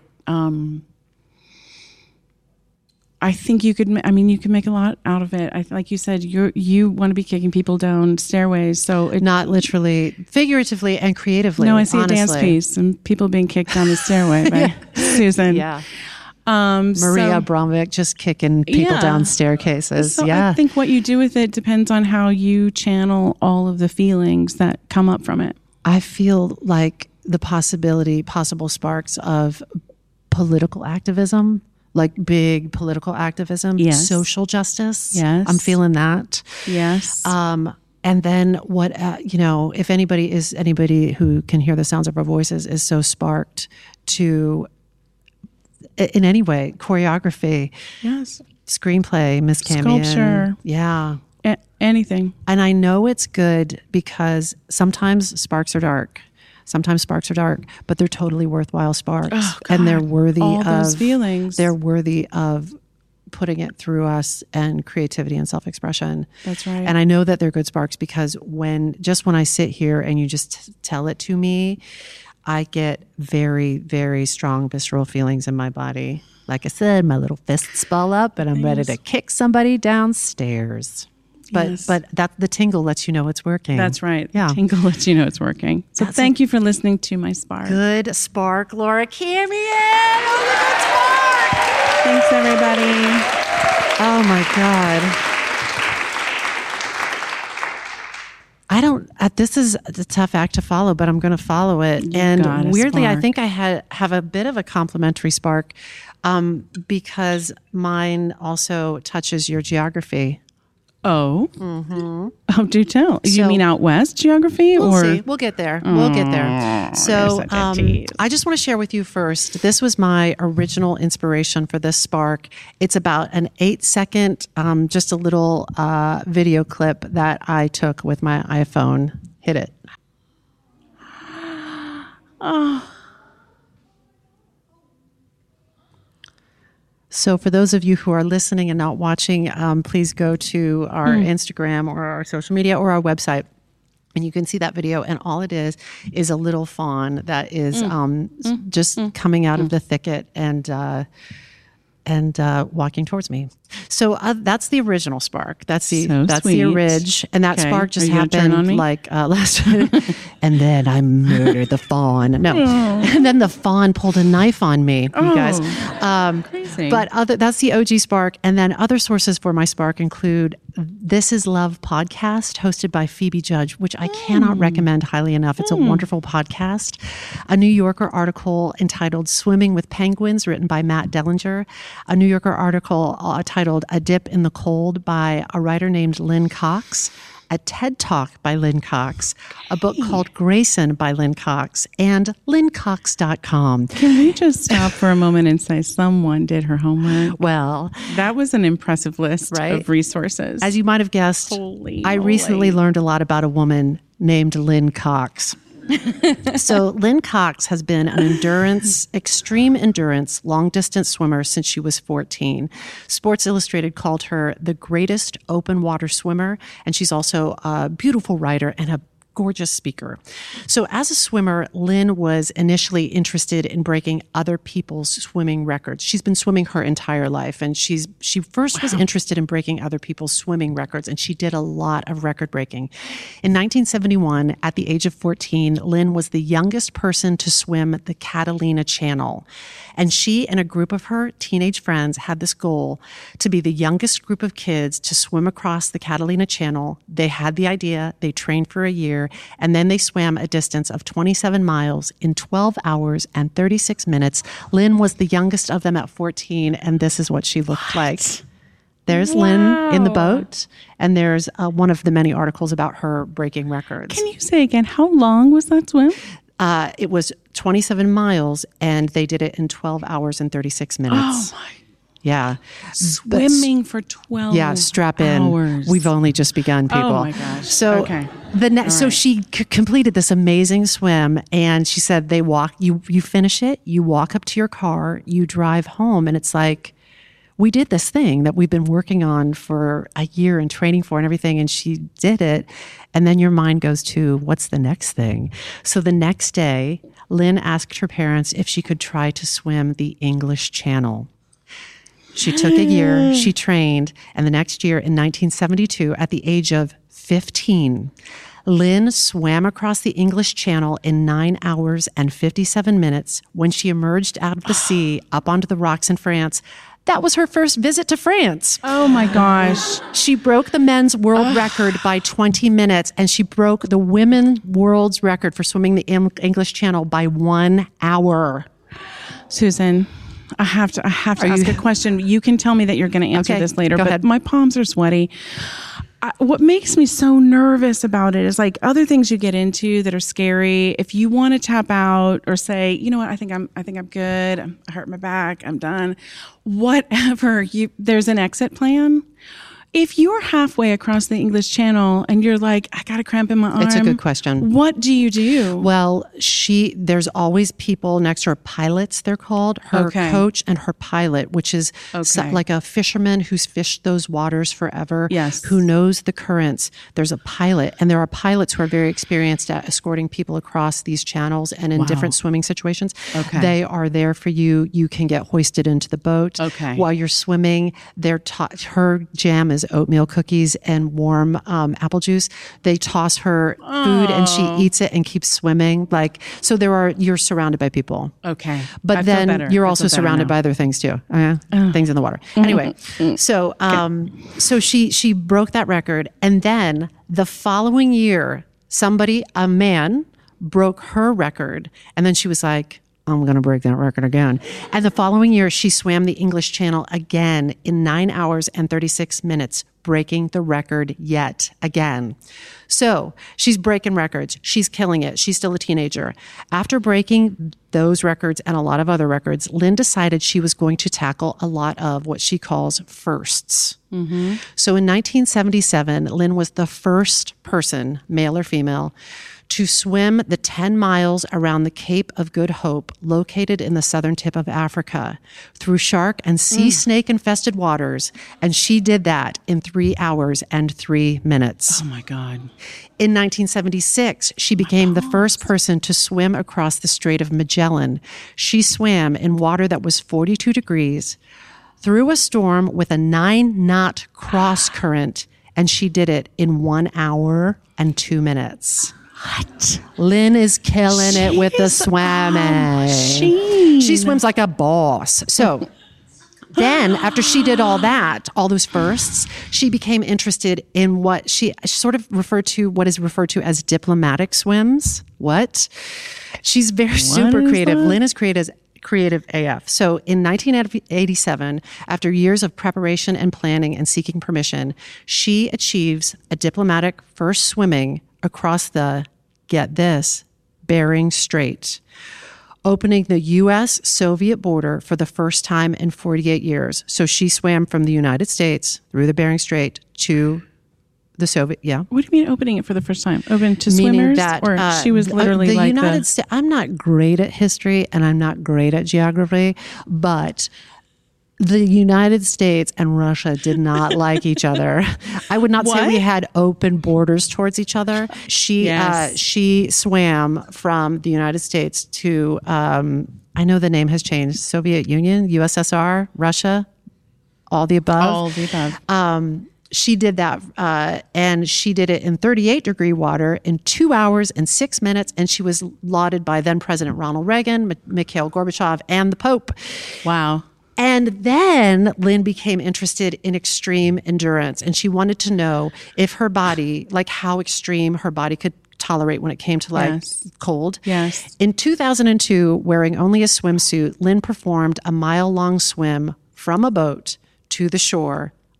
I think you could make a lot out of it. Like you said, you want to be kicking people down stairways. So Not literally, figuratively and creatively. no, I see honestly. a dance piece and people being kicked down the stairway by Susan. Yeah. Maria Maria Bromvik just kicking people Yeah. down staircases. So yeah. I think what you do with it depends on how you channel all of the feelings that come up from it. I feel like the possible sparks of political activism, like big political activism, Yes. social justice. Yes. I'm feeling that. Yes. And then what, if anybody who can hear the sounds of our voices is so sparked to, in any way, choreography, yes. screenplay, Miss Camion. Sculpture. Yeah. Anything. And I know it's good because sometimes sparks are dark. But they're totally worthwhile sparks. Oh, and they're God. worthy All of those feelings. They're worthy of putting it through us and creativity and self-expression. That's right. And I know that they're good sparks because when I sit here and you just tell it to me, I get very, very strong visceral feelings in my body. Like I said, my little fists ball up and I'm ready to kick somebody downstairs. But Yes. but that the tingle lets you know it's working. That's right. Yeah. Tingle lets you know it's working. So thank you for listening to my spark. Good spark, Laura Camion. Oh, look at spark. Thanks, everybody. Oh my God. I don't. This is a tough act to follow, but I'm going to follow it. You And got a weirdly, I spark. think I have a bit of a complimentary spark because mine also touches your geography. Oh. Oh, do tell. You So- mean out west geography? We'll or see. We'll get there. We'll get there. So you're such a tease. I just want to share with you first. This was my original inspiration for this spark. It's about an 8-second, just a little video clip that I took with my iPhone. Hit it. So for those of you who are listening and not watching, please go to our Instagram or our social media or our website. And you can see that video. And all it is a little fawn that is just coming out of the thicket and walking towards me. So that's the original spark. That's the So the sweet. orig. And that Okay. spark just Are you gonna turn on happened me? like last. And then I murdered the fawn. No, and then the fawn pulled a knife on me. You guys. Crazy. But that's the OG spark. And then other sources for my spark include This Is Love podcast hosted by Phoebe Judge, which I cannot recommend highly enough. It's a wonderful podcast. A New Yorker article entitled Swimming with Penguins written by Matt Dellinger. A New Yorker article titled A Dip in the Cold by a writer named Lynn Cox. A TED Talk by Lynn Cox, a book called Grayson by Lynn Cox, and lynncox.com. Can we just stop for a moment and say someone did her homework? Well, That was an impressive list Right? of resources. as you might have guessed, Holy I moly. recently learned a lot about a woman named Lynn Cox. So Lynn Cox has been an extreme endurance, long distance swimmer since she was 14. Sports Illustrated called her the greatest open water swimmer, and she's also a beautiful writer and a gorgeous speaker. So as a swimmer, Lynn was initially interested in breaking other people's swimming records. She's been swimming her entire life, and she first was interested in breaking other people's swimming records, and she did a lot of record breaking. In 1971, at the age of 14, Lynn was the youngest person to swim the Catalina Channel. And she and a group of her teenage friends had this goal to be the youngest group of kids to swim across the Catalina Channel. They had the idea, they trained for a year, and then they swam a distance of 27 miles in 12 hours and 36 minutes. Lynn was the youngest of them at 14, and this is what she looked like. There's Lynn in the boat, and there's one of the many articles about her breaking records. Can you say again, how long was that swim? It was 27 miles, and they did it in 12 hours and 36 minutes. Oh my Yeah. Swimming for 12 Yeah, strap in. hours. We've only just begun, people. Oh my gosh. So Okay. so she completed this amazing swim, and she said they walk. You finish it, you walk up to your car, you drive home, and it's like, we did this thing that we've been working on for a year and training for and everything, and she did it. And then your mind goes to, what's the next thing? So the next day, Lynn asked her parents if she could try to swim the English Channel. She took a year, she trained, and the next year in 1972, at the age of 15, Lynn swam across the English Channel in 9 hours and 57 minutes. When she emerged out of the sea up onto the rocks in France, that was her first visit to France. Oh my gosh. She broke the men's world record by 20 minutes, and she broke the women's world's record for swimming the English Channel by 1 hour. Susan, I have to ask a question. You can tell me that you're going to answer this later, go but ahead. my palms are sweaty. What makes me so nervous about it is like other things you get into that are scary. If you want to tap out or say, you know what, I think I'm good. I hurt my back. I'm done. Whatever. There's an exit plan. If you're halfway across the English Channel and you're like, I got a cramp in my arm. It's a good question. What do you do? Well, there's always people next to her, pilots, they're called, her coach and her pilot, which is like a fisherman who's fished those waters forever, who knows the currents. There's a pilot, and there are pilots who are very experienced at escorting people across these channels and in different swimming situations. They are there for you. You can get hoisted into the boat. While you're swimming, her jam is oatmeal cookies and warm apple juice. They toss her food and she eats it and keeps swimming. So you're surrounded by people. Okay. But then you're also surrounded by other things too. Things in the water. Anyway, so she broke that record. And then the following year, a man broke her record. And then she was like, I'm going to break that record again. And the following year, she swam the English Channel again in 9 hours and 36 minutes, breaking the record yet again. So she's breaking records. She's killing it. She's still a teenager. After breaking those records and a lot of other records, Lynn decided she was going to tackle a lot of what she calls firsts. Mm-hmm. So in 1977, Lynn was the first person, male or female, to swim the 10 miles around the Cape of Good Hope, located in the southern tip of Africa, through shark and sea snake infested waters. And she did that in 3 hours and 3 minutes. Oh my God. In 1976, she became the first person to swim across the Strait of Magellan. She swam in water that was 42 degrees through a storm with a 9-knot cross current, and she did it in 1 hour and 2 minutes. What? Lynn is killing it with the swimming. She swims like a boss. So then after she did all those firsts, she became interested in what she sort of what is referred to as diplomatic swims. What? She's super creative. Lynn is creative AF. So in 1987, after years of preparation and planning and seeking permission, she achieves a diplomatic first swimming across the, get this, Bering Strait, opening the U.S.-Soviet border for the first time in 48 years. So she swam from the United States through the Bering Strait to the Soviet, What do you mean opening it for the first time? Open to Meaning swimmers? That, or she was literally the like United States. I'm not great at history and I'm not great at geography, but the United States and Russia did not like each other. I would not say we had open borders towards each other. She swam from the United States to, I know the name has changed, Soviet Union, USSR, Russia, all the above. All the above. She did that, and she did it in 38-degree water in 2 hours and 6 minutes, and she was lauded by then President Ronald Reagan, Mikhail Gorbachev, and the Pope. Wow. And then Lynn became interested in extreme endurance, and she wanted to know if her body, like how extreme her body could tolerate when it came to cold. Yes. In 2002, wearing only a swimsuit, Lynn performed a mile-long swim from a boat to the shore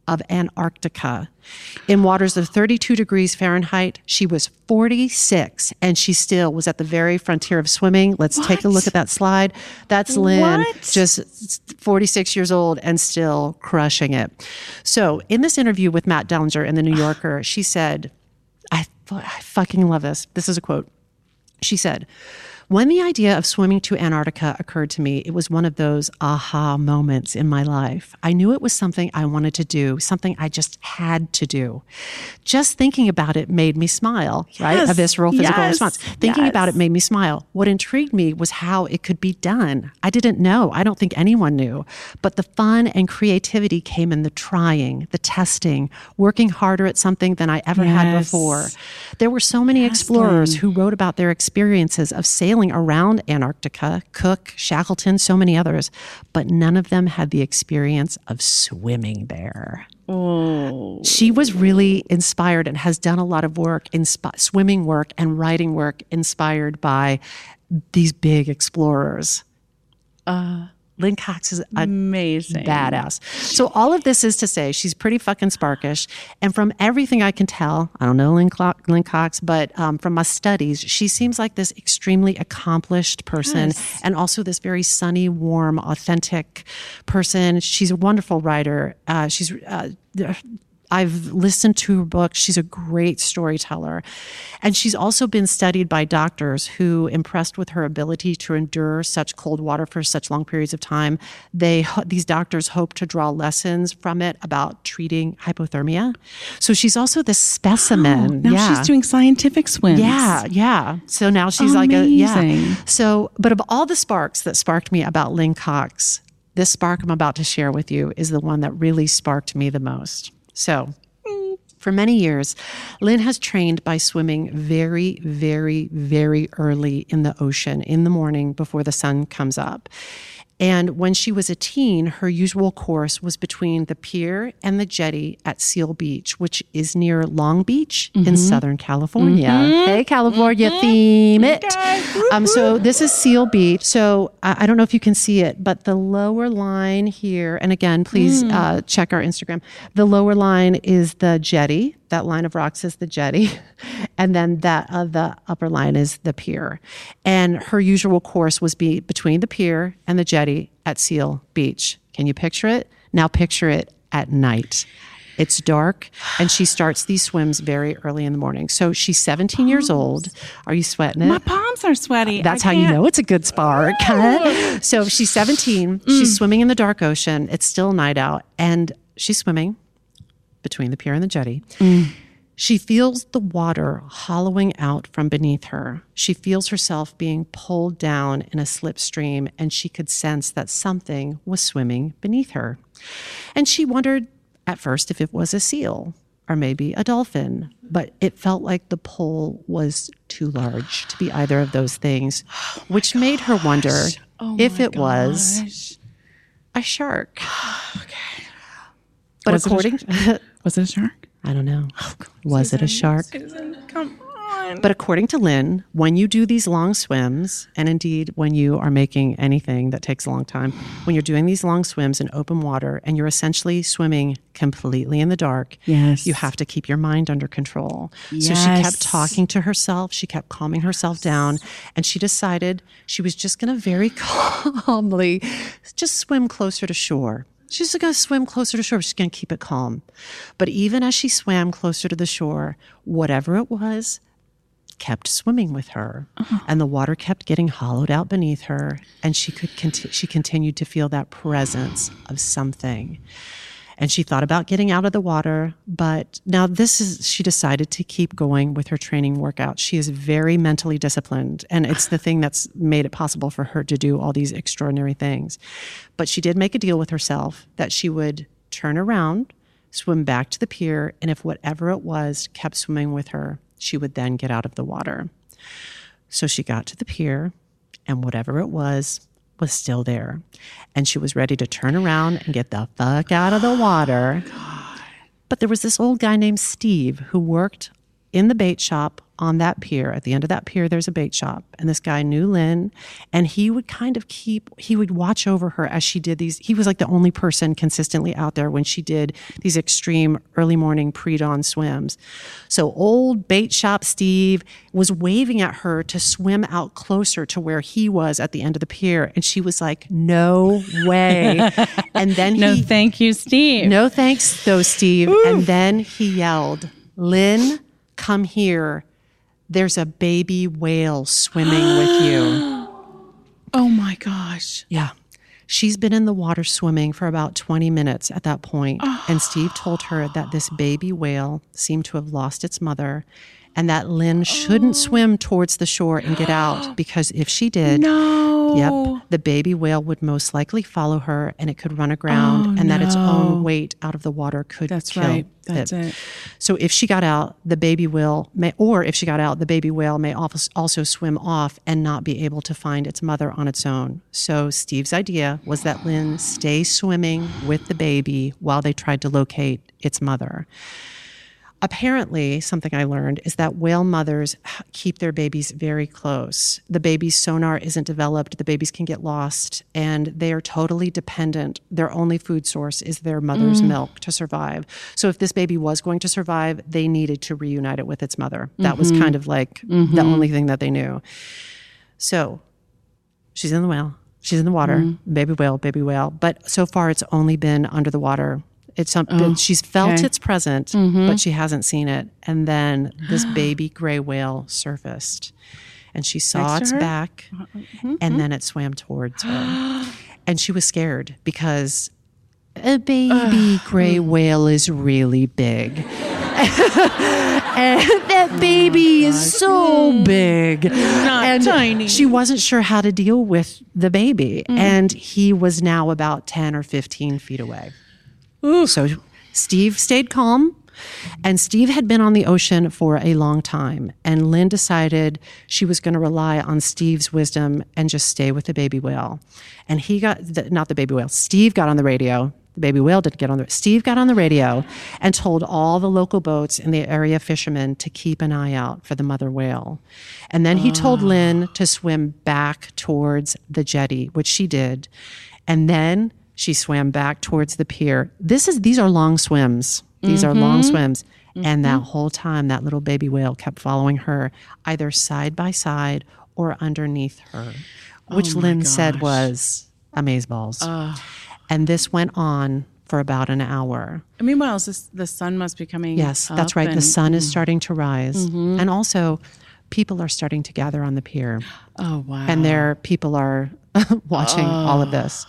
of Antarctica. In waters of 32 degrees Fahrenheit, she was 46, and she still was at the very frontier of swimming. Let's take a look at that slide. That's Lynn, just 46 years old and still crushing it. So in this interview with Matt Dellinger in The New Yorker, she said, I fucking love this. This is a quote. She said, "When the idea of swimming to Antarctica occurred to me, it was one of those aha moments in my life. I knew it was something I wanted to do, something I just had to do. Just thinking about it made me smile," right? A visceral physical response. Thinking about it made me smile. What intrigued me was how it could be done. I didn't know. I don't think anyone knew. But the fun and creativity came in the trying, the testing, working harder at something than I ever had before. There were so many explorers who wrote about their experiences of sailing around Antarctica, Cook, Shackleton, so many others, but none of them had the experience of swimming there. Oh. She was really inspired and has done a lot of work, swimming work and writing work inspired by these big explorers. Lynn Cox is amazing, badass. So all of this is to say she's pretty fucking sparkish. And from everything I can tell, I don't know Lynn Cox, but from my studies, she seems like this extremely accomplished person and also this very sunny, warm, authentic person. She's a wonderful writer. I've listened to her book. She's a great storyteller. And she's also been studied by doctors who, impressed with her ability to endure such cold water for such long periods of time, these doctors hope to draw lessons from it about treating hypothermia. So she's also this specimen. Now she's doing scientific swims. Yeah. So now she's So, but of all the sparks that sparked me about Lynn Cox, this spark I'm about to share with you is the one that really sparked me the most. So, for many years, Lynn has trained by swimming very, very, very early in the ocean in the morning before the sun comes up. And when she was a teen, her usual course was between the pier and the jetty at Seal Beach, which is near Long Beach in Southern California. Hey, California, theme it. So this is Seal Beach. So I don't know if you can see it, but the lower line here, and again, please check our Instagram. The lower line is the jetty. That line of rocks is the jetty. And then the upper line is the pier. And her usual course was between the pier and the jetty at Seal Beach. Can you picture it? Now picture it at night. It's dark, and she starts these swims very early in the morning. So she's 17 years old. Are you sweating it? My palms are sweaty. That's how you know it's a good spark. So she's 17. She's swimming in the dark ocean. It's still night out, and she's swimming between the pier and the jetty. She feels the water hollowing out from beneath her. She feels herself being pulled down in a slipstream, and she could sense that something was swimming beneath her. And she wondered at first if it was a seal or maybe a dolphin, but it felt like the pull was too large to be either of those things, which made her wonder if it was a shark. But was it a shark? I don't know. Was it a shark? Susan, come on. But according to Lynn, when you do these long swims, and indeed when you are making anything that takes a long time, when you're doing these long swims in open water and you're essentially swimming completely in the dark, you have to keep your mind under control. So she kept talking to herself. She kept calming herself down. And she decided she was just going to very calmly just swim closer to shore. She's going to swim closer to shore. She's going to keep it calm. But even as she swam closer to the shore, whatever it was kept swimming with her. And the water kept getting hollowed out beneath her. And she continued to feel that presence of something. And she thought about getting out of the water, but now she decided to keep going with her training workout. She is very mentally disciplined, and it's the thing that's made it possible for her to do all these extraordinary things. But she did make a deal with herself that she would turn around, swim back to the pier, and if whatever it was kept swimming with her, she would then get out of the water. So she got to the pier, and whatever it was still there. And she was ready to turn around and get the fuck out of the water. But there was this old guy named Steve who worked in the bait shop on that pier. At the end of that pier, there's a bait shop. And this guy knew Lynn, and he would he would watch over her as she did these. He was like the only person consistently out there when she did these extreme early morning pre-dawn swims. So old bait shop Steve was waving at her to swim out closer to where he was at the end of the pier. And she was like, no way. And then No, thank you, Steve. No thanks, though, Steve. And then he yelled, Lynn, come here. There's a baby whale swimming with you. Oh my gosh. Yeah. She's been in the water swimming for about 20 minutes at that point. And Steve told her that this baby whale seemed to have lost its mother and that Lynn shouldn't swim towards the shore and get out because if she did, the baby whale would most likely follow her and it could run aground and that its own weight out of the water could kill it. So if she got out, the baby whale may also swim off and not be able to find its mother on its own. So Steve's idea was that Lynn stay swimming with the baby while they tried to locate its mother. Apparently, something I learned is that whale mothers keep their babies very close. The baby's sonar isn't developed, the babies can get lost, and they are totally dependent. Their only food source is their mother's milk to survive. So if this baby was going to survive, they needed to reunite it with its mother. That was kind of like the only thing that they knew. So she's in the whale, she's in the water, baby whale. But so far it's only been under the water. It's something she's felt its presence, but she hasn't seen it. And then this baby gray whale surfaced, and she saw its back, and then it swam towards her. And she was scared because a baby gray whale is really big. And that baby is so big. Not tiny. She wasn't sure how to deal with the baby. And he was now about 10 or 15 feet away. So Steve stayed calm, and Steve had been on the ocean for a long time. And Lynn decided she was going to rely on Steve's wisdom and just stay with the baby whale. And he got, not the baby whale, Steve got on the radio. The baby whale didn't get on the, Steve got on the radio and told all the local boats and the area fishermen to keep an eye out for the mother whale. And then he told Lynn to swim back towards the jetty, which she did. And then she swam back towards the pier. These are long swims. These are long swims. And that whole time, that little baby whale kept following her, either side by side or underneath her, which Lynn said was amazeballs. And this went on for about an hour. Meanwhile, the sun must be coming Yes, up that's right. The sun is starting to rise. And also, people are starting to gather on the pier. Oh, wow. And people are watching all of this.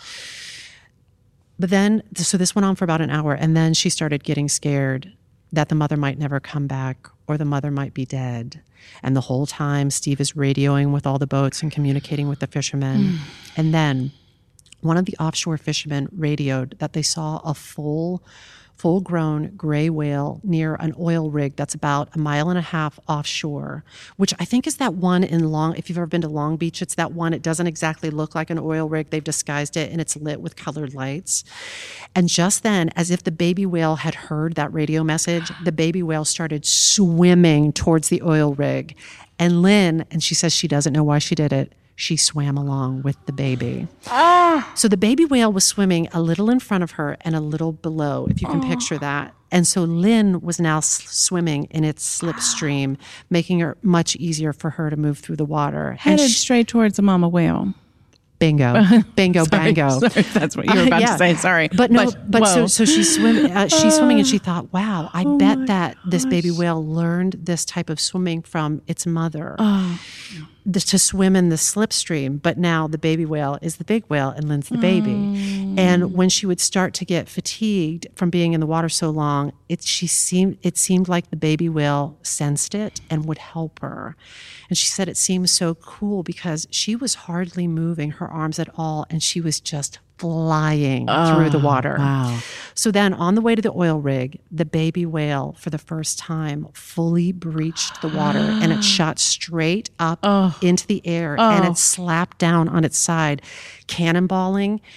But then, so this went on for about an hour, and then she started getting scared that the mother might never come back or the mother might be dead. And the whole time, Steve is radioing with all the boats and communicating with the fishermen. And then one of the offshore fishermen radioed that they saw a full-grown gray whale near an oil rig that's about 1.5 miles offshore, which I think is that one if you've ever been to Long Beach, it's that one. It doesn't exactly look like an oil rig. They've disguised it, and it's lit with colored lights. And just then, as if the baby whale had heard that radio message, the baby whale started swimming towards the oil rig. And Lynn, and she says she doesn't know why she did it, she swam along with the baby. So the baby whale was swimming a little in front of her and a little below, if you can picture that. And so Lynn was now swimming in its slipstream, making it much easier for her to move through the water. Headed straight towards the mama whale. Bingo, bingo, bango. Sorry, that's what you were about to say. Sorry, but so she's swimming, and she thought, "Wow, I bet that this baby whale learned this type of swimming from its mother to swim in the slipstream." But now the baby whale is the big whale, and Lynn's the baby. And when she would start to get fatigued from being in the water so long, it seemed like the baby whale sensed it and would help her. And she said it seemed so cool because she was hardly moving her arms at all, and she was just flying through the water. Wow. So then on the way to the oil rig, the baby whale, for the first time, fully breached the water, and it shot straight up into the air, and it slapped down on its side, cannonballing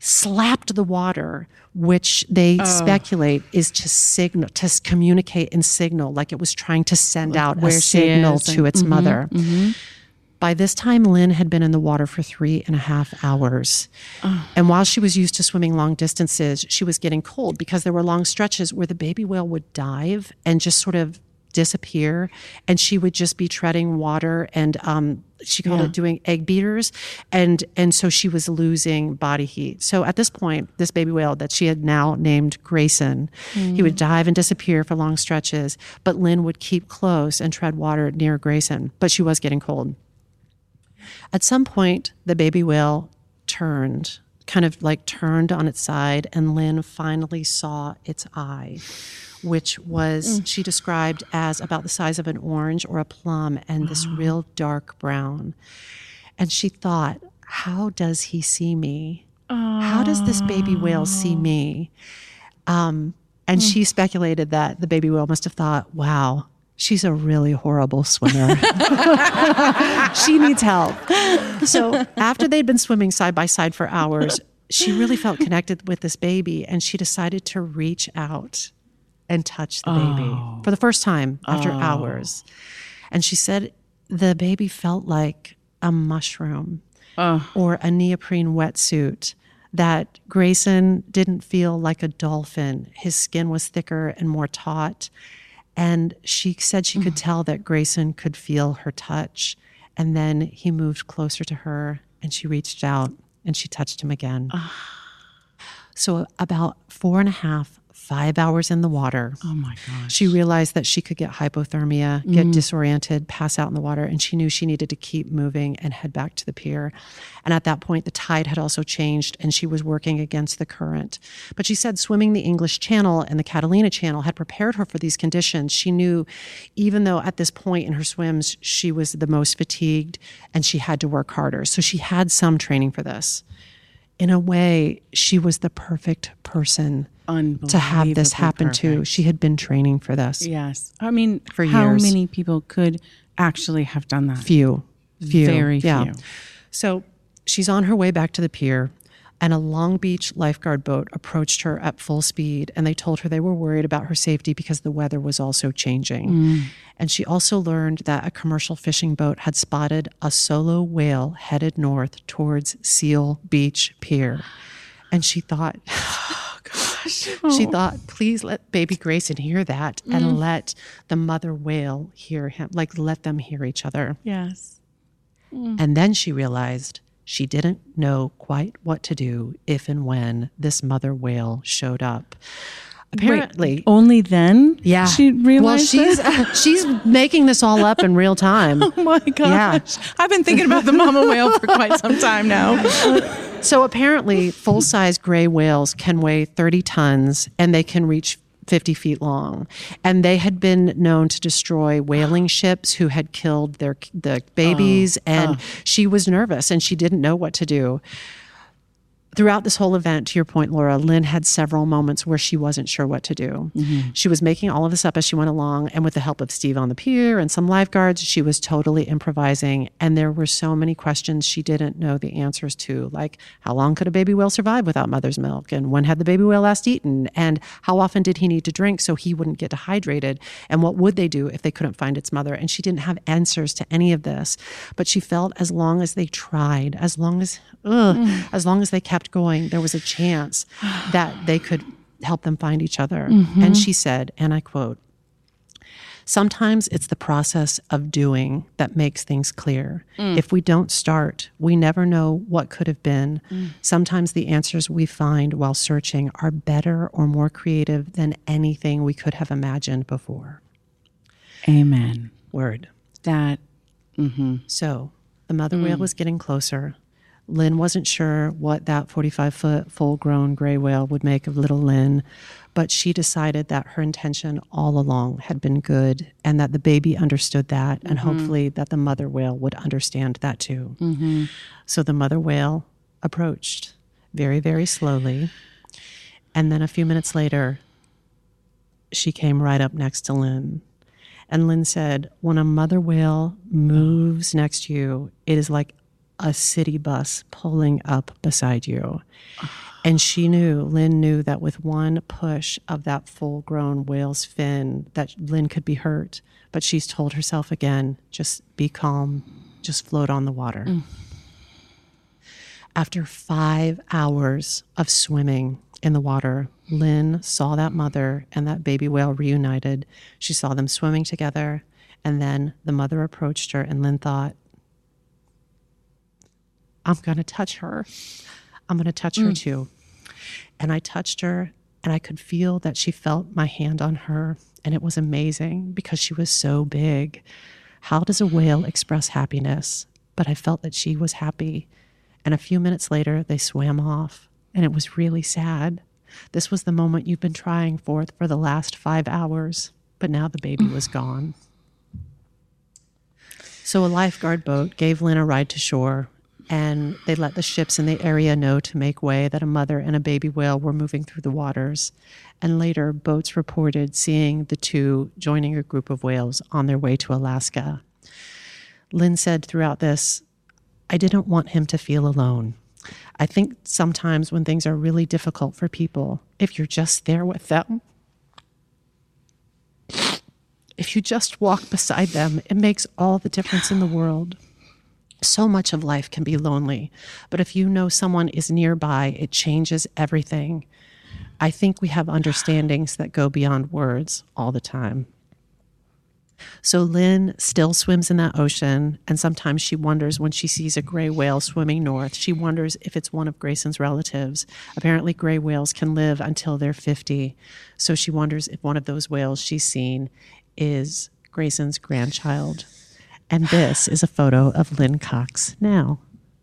slapped the water, which they speculate is to communicate and signal, like it was trying to send out a signal to its mother. By this time, Lynn had been in the water for 3.5 hours. And while she was used to swimming long distances, she was getting cold because there were long stretches where the baby whale would dive and just sort of disappear, and she would just be treading water, and she called it doing egg beaters, and so she was losing body heat. So at this point, this baby whale that she had now named Grayson, he would dive and disappear for long stretches, but Lynn would keep close and tread water near Grayson, but she was getting cold. At some point, the baby whale turned on its side, and Lynn finally saw its eye, which was, she described as about the size of an orange or a plum, and this real dark brown. And she thought, how does he see me? How does this baby whale see me? And she speculated that the baby whale must have thought, wow, she's a really horrible swimmer. She needs help. So after they'd been swimming side by side for hours, she really felt connected with this baby, and she decided to reach out and touch the baby for the first time after hours. And she said the baby felt like a mushroom or a neoprene wetsuit, that Grayson didn't feel like a dolphin. His skin was thicker and more taut. And she said she could tell that Grayson could feel her touch. And then he moved closer to her, and she reached out and she touched him again. So about 4.5 hours in the water, Oh my gosh. she realized that she could get hypothermia, get disoriented, pass out in the water, and she knew she needed to keep moving and head back to the pier. And at that point, the tide had also changed, and she was working against the current. But she said swimming the English Channel and the Catalina Channel had prepared her for these conditions. She knew, even though at this point in her swims, she was the most fatigued and she had to work harder. So she had some training for this. In a way, she was the perfect person to have this happen to. She had been training for this. Yes. I mean, For how years. many people could actually have done that? Few. Very few. So she's on her way back to the pier, and a Long Beach lifeguard boat approached her at full speed, and they told her they were worried about her safety because the weather was also changing. And she also learned that a commercial fishing boat had spotted a solo whale headed north towards Seal Beach Pier. And she thought, she thought, please let baby Grayson hear that and let the mother whale hear him, like let them hear each other. Yes. And then she realized she didn't know quite what to do if and when this mother whale showed up. Apparently, Wait, only then? yeah, She realized well, she's making this all up in real time. Oh my gosh. I've been thinking about the mama whale for quite some time now. So apparently, full-size gray whales can weigh 30 tons and they can reach 50 feet long. And they had been known to destroy whaling ships who had killed the babies. And she was nervous and she didn't know what to do. Throughout this whole event, to your point, Laura, Lynn had several moments where she wasn't sure what to do. She was making all of this up as she went along, and with the help of Steve on the pier and some lifeguards, she was totally improvising. And there were so many questions she didn't know the answers to, like how long could a baby whale survive without mother's milk? And when had the baby whale last eaten? And how often did he need to drink so he wouldn't get dehydrated? And what would they do if they couldn't find its mother? And she didn't have answers to any of this. But she felt as long as they tried, as long as they kept going, there was a chance that they could help them find each other. And she said, and I quote, "Sometimes it's the process of doing that makes things clear. If we don't start, we never know what could have been. Sometimes the answers we find while searching are better or more creative than anything we could have imagined before." Amen. Word. That, So the mother whale was getting closer. Lynn wasn't sure what that 45-foot full-grown gray whale would make of little Lynn, but she decided that her intention all along had been good and that the baby understood that, and hopefully that the mother whale would understand that too. So the mother whale approached very, very slowly, and then a few minutes later, she came right up next to Lynn. And Lynn said, when a mother whale moves next to you, it is like a city bus pulling up beside you. And Lynn knew that with one push of that full-grown whale's fin, that Lynn could be hurt. But she's told herself again, just be calm, just float on the water. After 5 hours of swimming in the water, Lynn saw that mother and that baby whale reunited. She saw them swimming together, and then the mother approached her, and Lynn thought, I'm going to touch her. I'm going to touch her too. And I touched her, and I could feel that she felt my hand on her, and it was amazing because she was so big. How does a whale express happiness? But I felt that she was happy. And a few minutes later, they swam off, and it was really sad. This was the moment you've been trying for the last 5 hours, but now the baby was gone. So a lifeguard boat gave Lynn a ride to shore, and they let the ships in the area know to make way that a mother and a baby whale were moving through the waters. And later, boats reported seeing the two joining a group of whales on their way to Alaska. Lynn said throughout this, I didn't want him to feel alone. I think sometimes when things are really difficult for people, if you're just there with them, if you just walk beside them, it makes all the difference in the world. So much of life can be lonely, but if you know someone is nearby, it changes everything. I think we have understandings that go beyond words all the time. So Lynn still swims in that ocean, and sometimes she wonders when she sees a gray whale swimming north, she wonders if it's one of Grayson's relatives. Apparently gray whales can live until they're 50, so she wonders if one of those whales she's seen is Grayson's grandchild. And this is a photo of Lynn Cox now.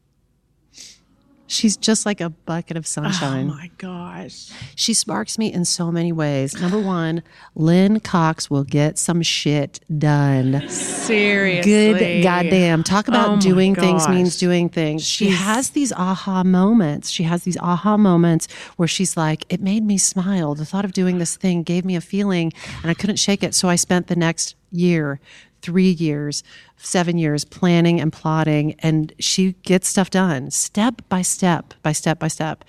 She's just like a bucket of sunshine. Oh my gosh. She sparks me in so many ways. Number one, Lynn Cox will get some shit done. Seriously. Good goddamn. Talk about doing things means doing things. She She's- has these aha moments. She has these aha moments where she's like, it made me smile. The thought of doing this thing gave me a feeling and I couldn't shake it. So I spent the next year, 3 years, 7 years planning and plotting, and she gets stuff done step by step, by step by step.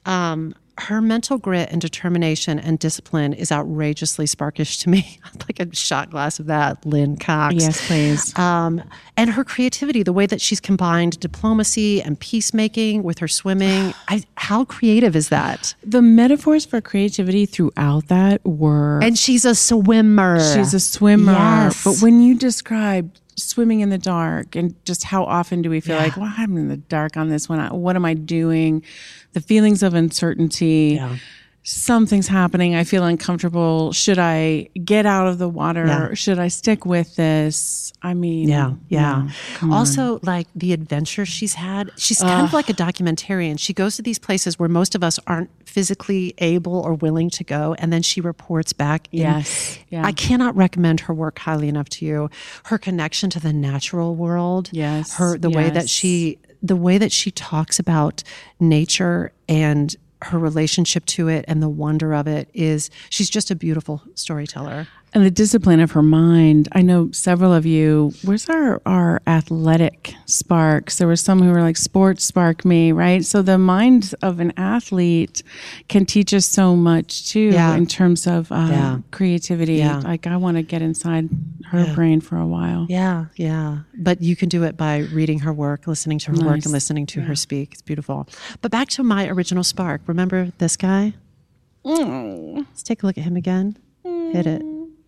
Her mental grit and determination and discipline is outrageously sparkish to me. Like a shot glass of that, Lynn Cox. Yes, please. And her creativity, the way that she's combined diplomacy and peacemaking with her swimming. How creative is that? The metaphors for creativity throughout that were... And she's a swimmer. She's a swimmer. Yes. But when you describe swimming in the dark and just how often do we feel like, well, I'm in the dark on this one. What am I doing? The feelings of uncertainty. Yeah. Something's happening. I feel uncomfortable. Should I get out of the water? Yeah. Should I stick with this? I mean, Yeah. come on. Also, like the adventure she's had, she's kind of like a documentarian. She goes to these places where most of us aren't physically able or willing to go, and then she reports back. Yes. Yeah. I cannot recommend her work highly enough to you. Her connection to the natural world. Yes. The way that she talks about nature and her relationship to it and the wonder of it she's just a beautiful storyteller. And the discipline of her mind. I know several of you, where's our athletic sparks? There were some who were like, sports spark me, right? So the mind of an athlete can teach us so much too in terms of creativity. Yeah. Like I want to get inside her brain for a while. Yeah. But you can do it by reading her work, listening to her work, and listening to her speak. It's beautiful. But back to my original spark. Remember this guy? Let's take a look at him again. Hit it.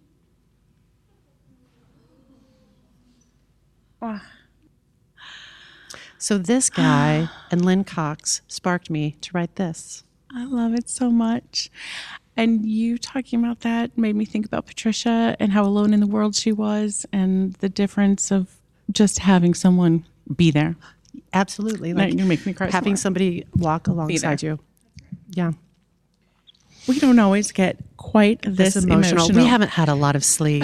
So this guy and Lynn Cox sparked me to write this. I love it so much. And you talking about that made me think about Patricia and how alone in the world she was and the difference of just having someone be there. Absolutely. Like, you make me cry. Having somebody walk alongside you. Yeah. We don't always get quite this emotional. We haven't had a lot of sleep.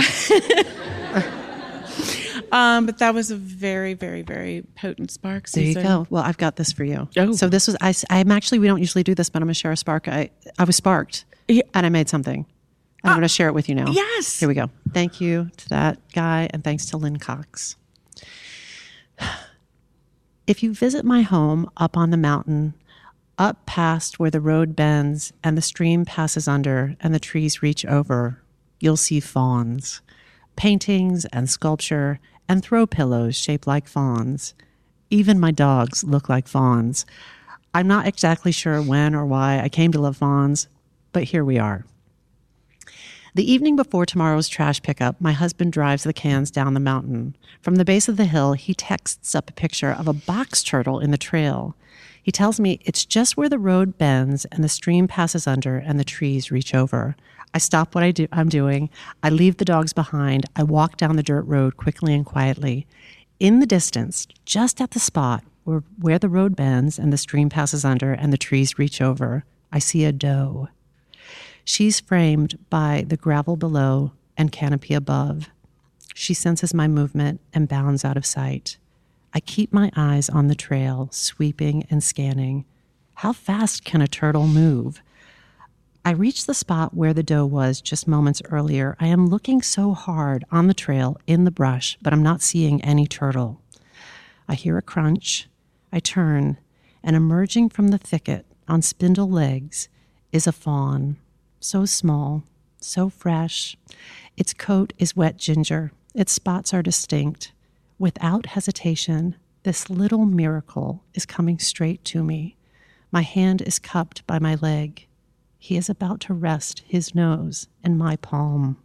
But that was a very, very, very potent spark. There you Susan. go. Well, I've got this for you. Oh. So this was, I'm actually, we don't usually do this, but I'm going to share a spark. I was sparked and I made something. And I'm going to share it with you now. Yes. Here we go. Thank you to that guy and thanks to Lynn Cox. If you visit my home up on the mountain, up past where the road bends and the stream passes under and the trees reach over, you'll see fawns, paintings and sculpture and throw pillows shaped like fawns. Even my dogs look like fawns. I'm not exactly sure when or why I came to love fawns, but here we are. The evening before tomorrow's trash pickup, my husband drives the cans down the mountain. From the base of the hill, he texts up a picture of a box turtle in the trail. He tells me it's just where the road bends and the stream passes under and the trees reach over. I stop what I'm doing. I leave the dogs behind. I walk down the dirt road quickly and quietly. In the distance, just at the spot where the road bends and the stream passes under and the trees reach over, I see a doe. She's framed by the gravel below and canopy above. She senses my movement and bounds out of sight. I keep my eyes on the trail, sweeping and scanning. How fast can a turtle move? I reach the spot where the doe was just moments earlier. I am looking so hard on the trail in the brush, but I'm not seeing any turtle. I hear a crunch. I turn, and emerging from the thicket on spindle legs is a fawn. So small, so fresh. Its coat is wet ginger. Its spots are distinct. Without hesitation, this little miracle is coming straight to me. My hand is cupped by my leg. He is about to rest his nose in my palm.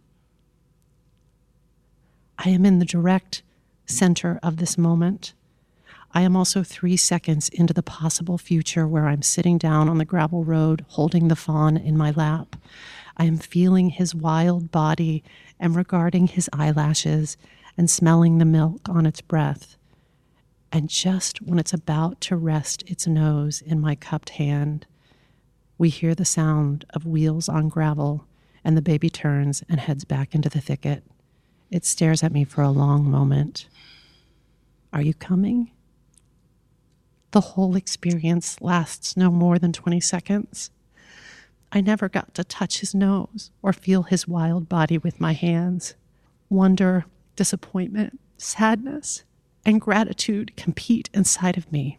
I am in the direct center of this moment. I am also 3 seconds into the possible future where I'm sitting down on the gravel road holding the fawn in my lap. I am feeling his wild body and regarding his eyelashes and smelling the milk on its breath. And just when it's about to rest its nose in my cupped hand, we hear the sound of wheels on gravel, and the baby turns and heads back into the thicket. It stares at me for a long moment. Are you coming? The whole experience lasts no more than 20 seconds. I never got to touch his nose or feel his wild body with my hands. Wonder, disappointment, sadness, and gratitude compete inside of me.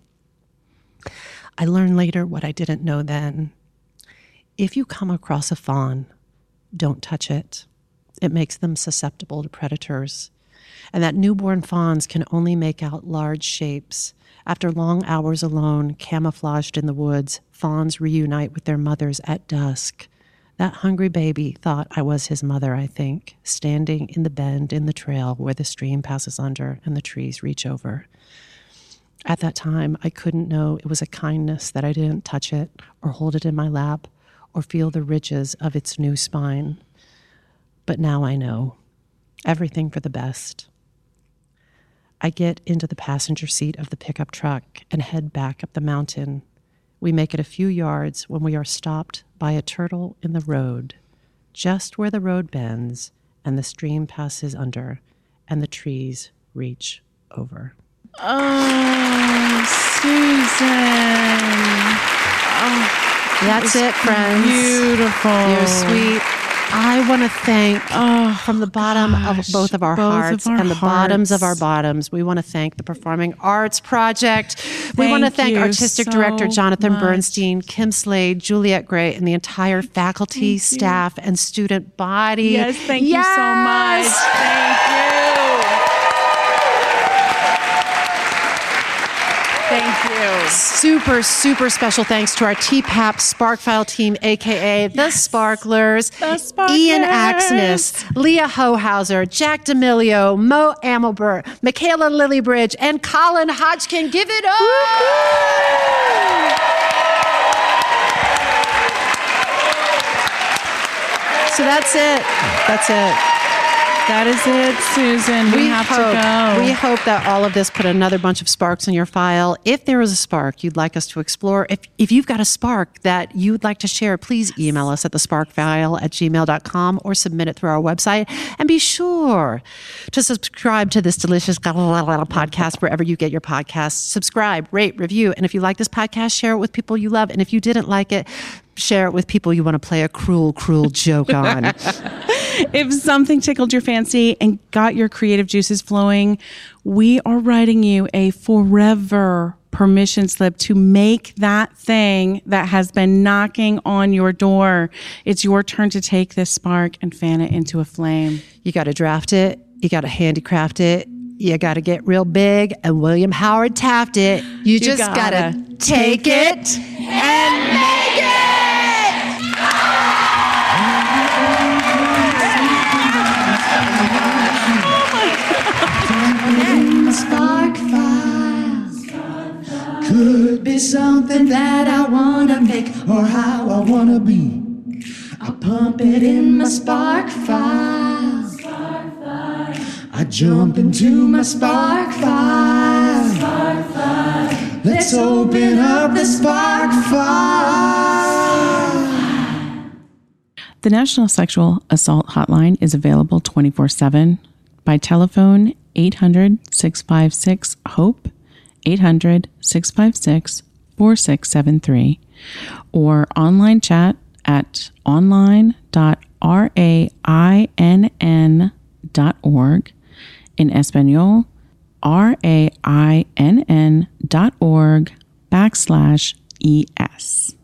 I learned later what I didn't know then. If you come across a fawn, don't touch it. It makes them susceptible to predators. And that newborn fawns can only make out large shapes. After long hours alone, camouflaged in the woods, fawns reunite with their mothers at dusk. That hungry baby thought I was his mother, I think, standing in the bend in the trail where the stream passes under and the trees reach over. At that time, I couldn't know it was a kindness that I didn't touch it or hold it in my lap or feel the ridges of its new spine. But now I know. Everything for the best. I get into the passenger seat of the pickup truck and head back up the mountain. We make it a few yards when we are stopped by a turtle in the road, just where the road bends and the stream passes under and the trees reach over. Oh, Susan. Oh, that's it, friends. Beautiful. You're sweet. I want to thank, from the bottom of both of our hearts and the bottoms of our bottoms, we want to thank the Performing Arts Project. We want to thank Artistic Director Jonathan Bernstein, Kim Slade, Juliet Gray, and the entire faculty, staff, and student body. Yes, thank you so much. Thank you. Thank you. Super, super special thanks to our TPAP Sparkfile team, a.k.a. The Sparklers. Ian Axness, Leah Hohauser, Jack D'Amelio, Mo Amelbert, Michaela Lillybridge, and Colin Hodgkin. Give it up! So that's it. That's it. That is it, Susan. We have to go. We hope that all of this put another bunch of sparks in your file. If there is a spark you'd like us to explore, if you've got a spark that you'd like to share, please email us at thesparkfile@gmail.com or submit it through our website. And be sure to subscribe to this delicious podcast wherever you get your podcasts. Subscribe, rate, review. And if you like this podcast, share it with people you love. And if you didn't like it, share it with people you want to play a cruel, cruel joke on. If something tickled your fancy and got your creative juices flowing, we are writing you a forever permission slip to make that thing that has been knocking on your door. It's your turn to take this spark and fan it into a flame. You got to draft it. You got to handicraft it. You got to get real big. And William Howard Taft it. You just got to take it and make it. Spark fire could be something that I wanna make or how I wanna be. I pump it in my spark fire. I jump into my spark fire. Let's open up the spark fire. The National Sexual Assault Hotline is available 24/7 by telephone 800-656-HOPE, 800-656-4673, or online chat at online.rainn.org. In Espanol, rainn.org/ES.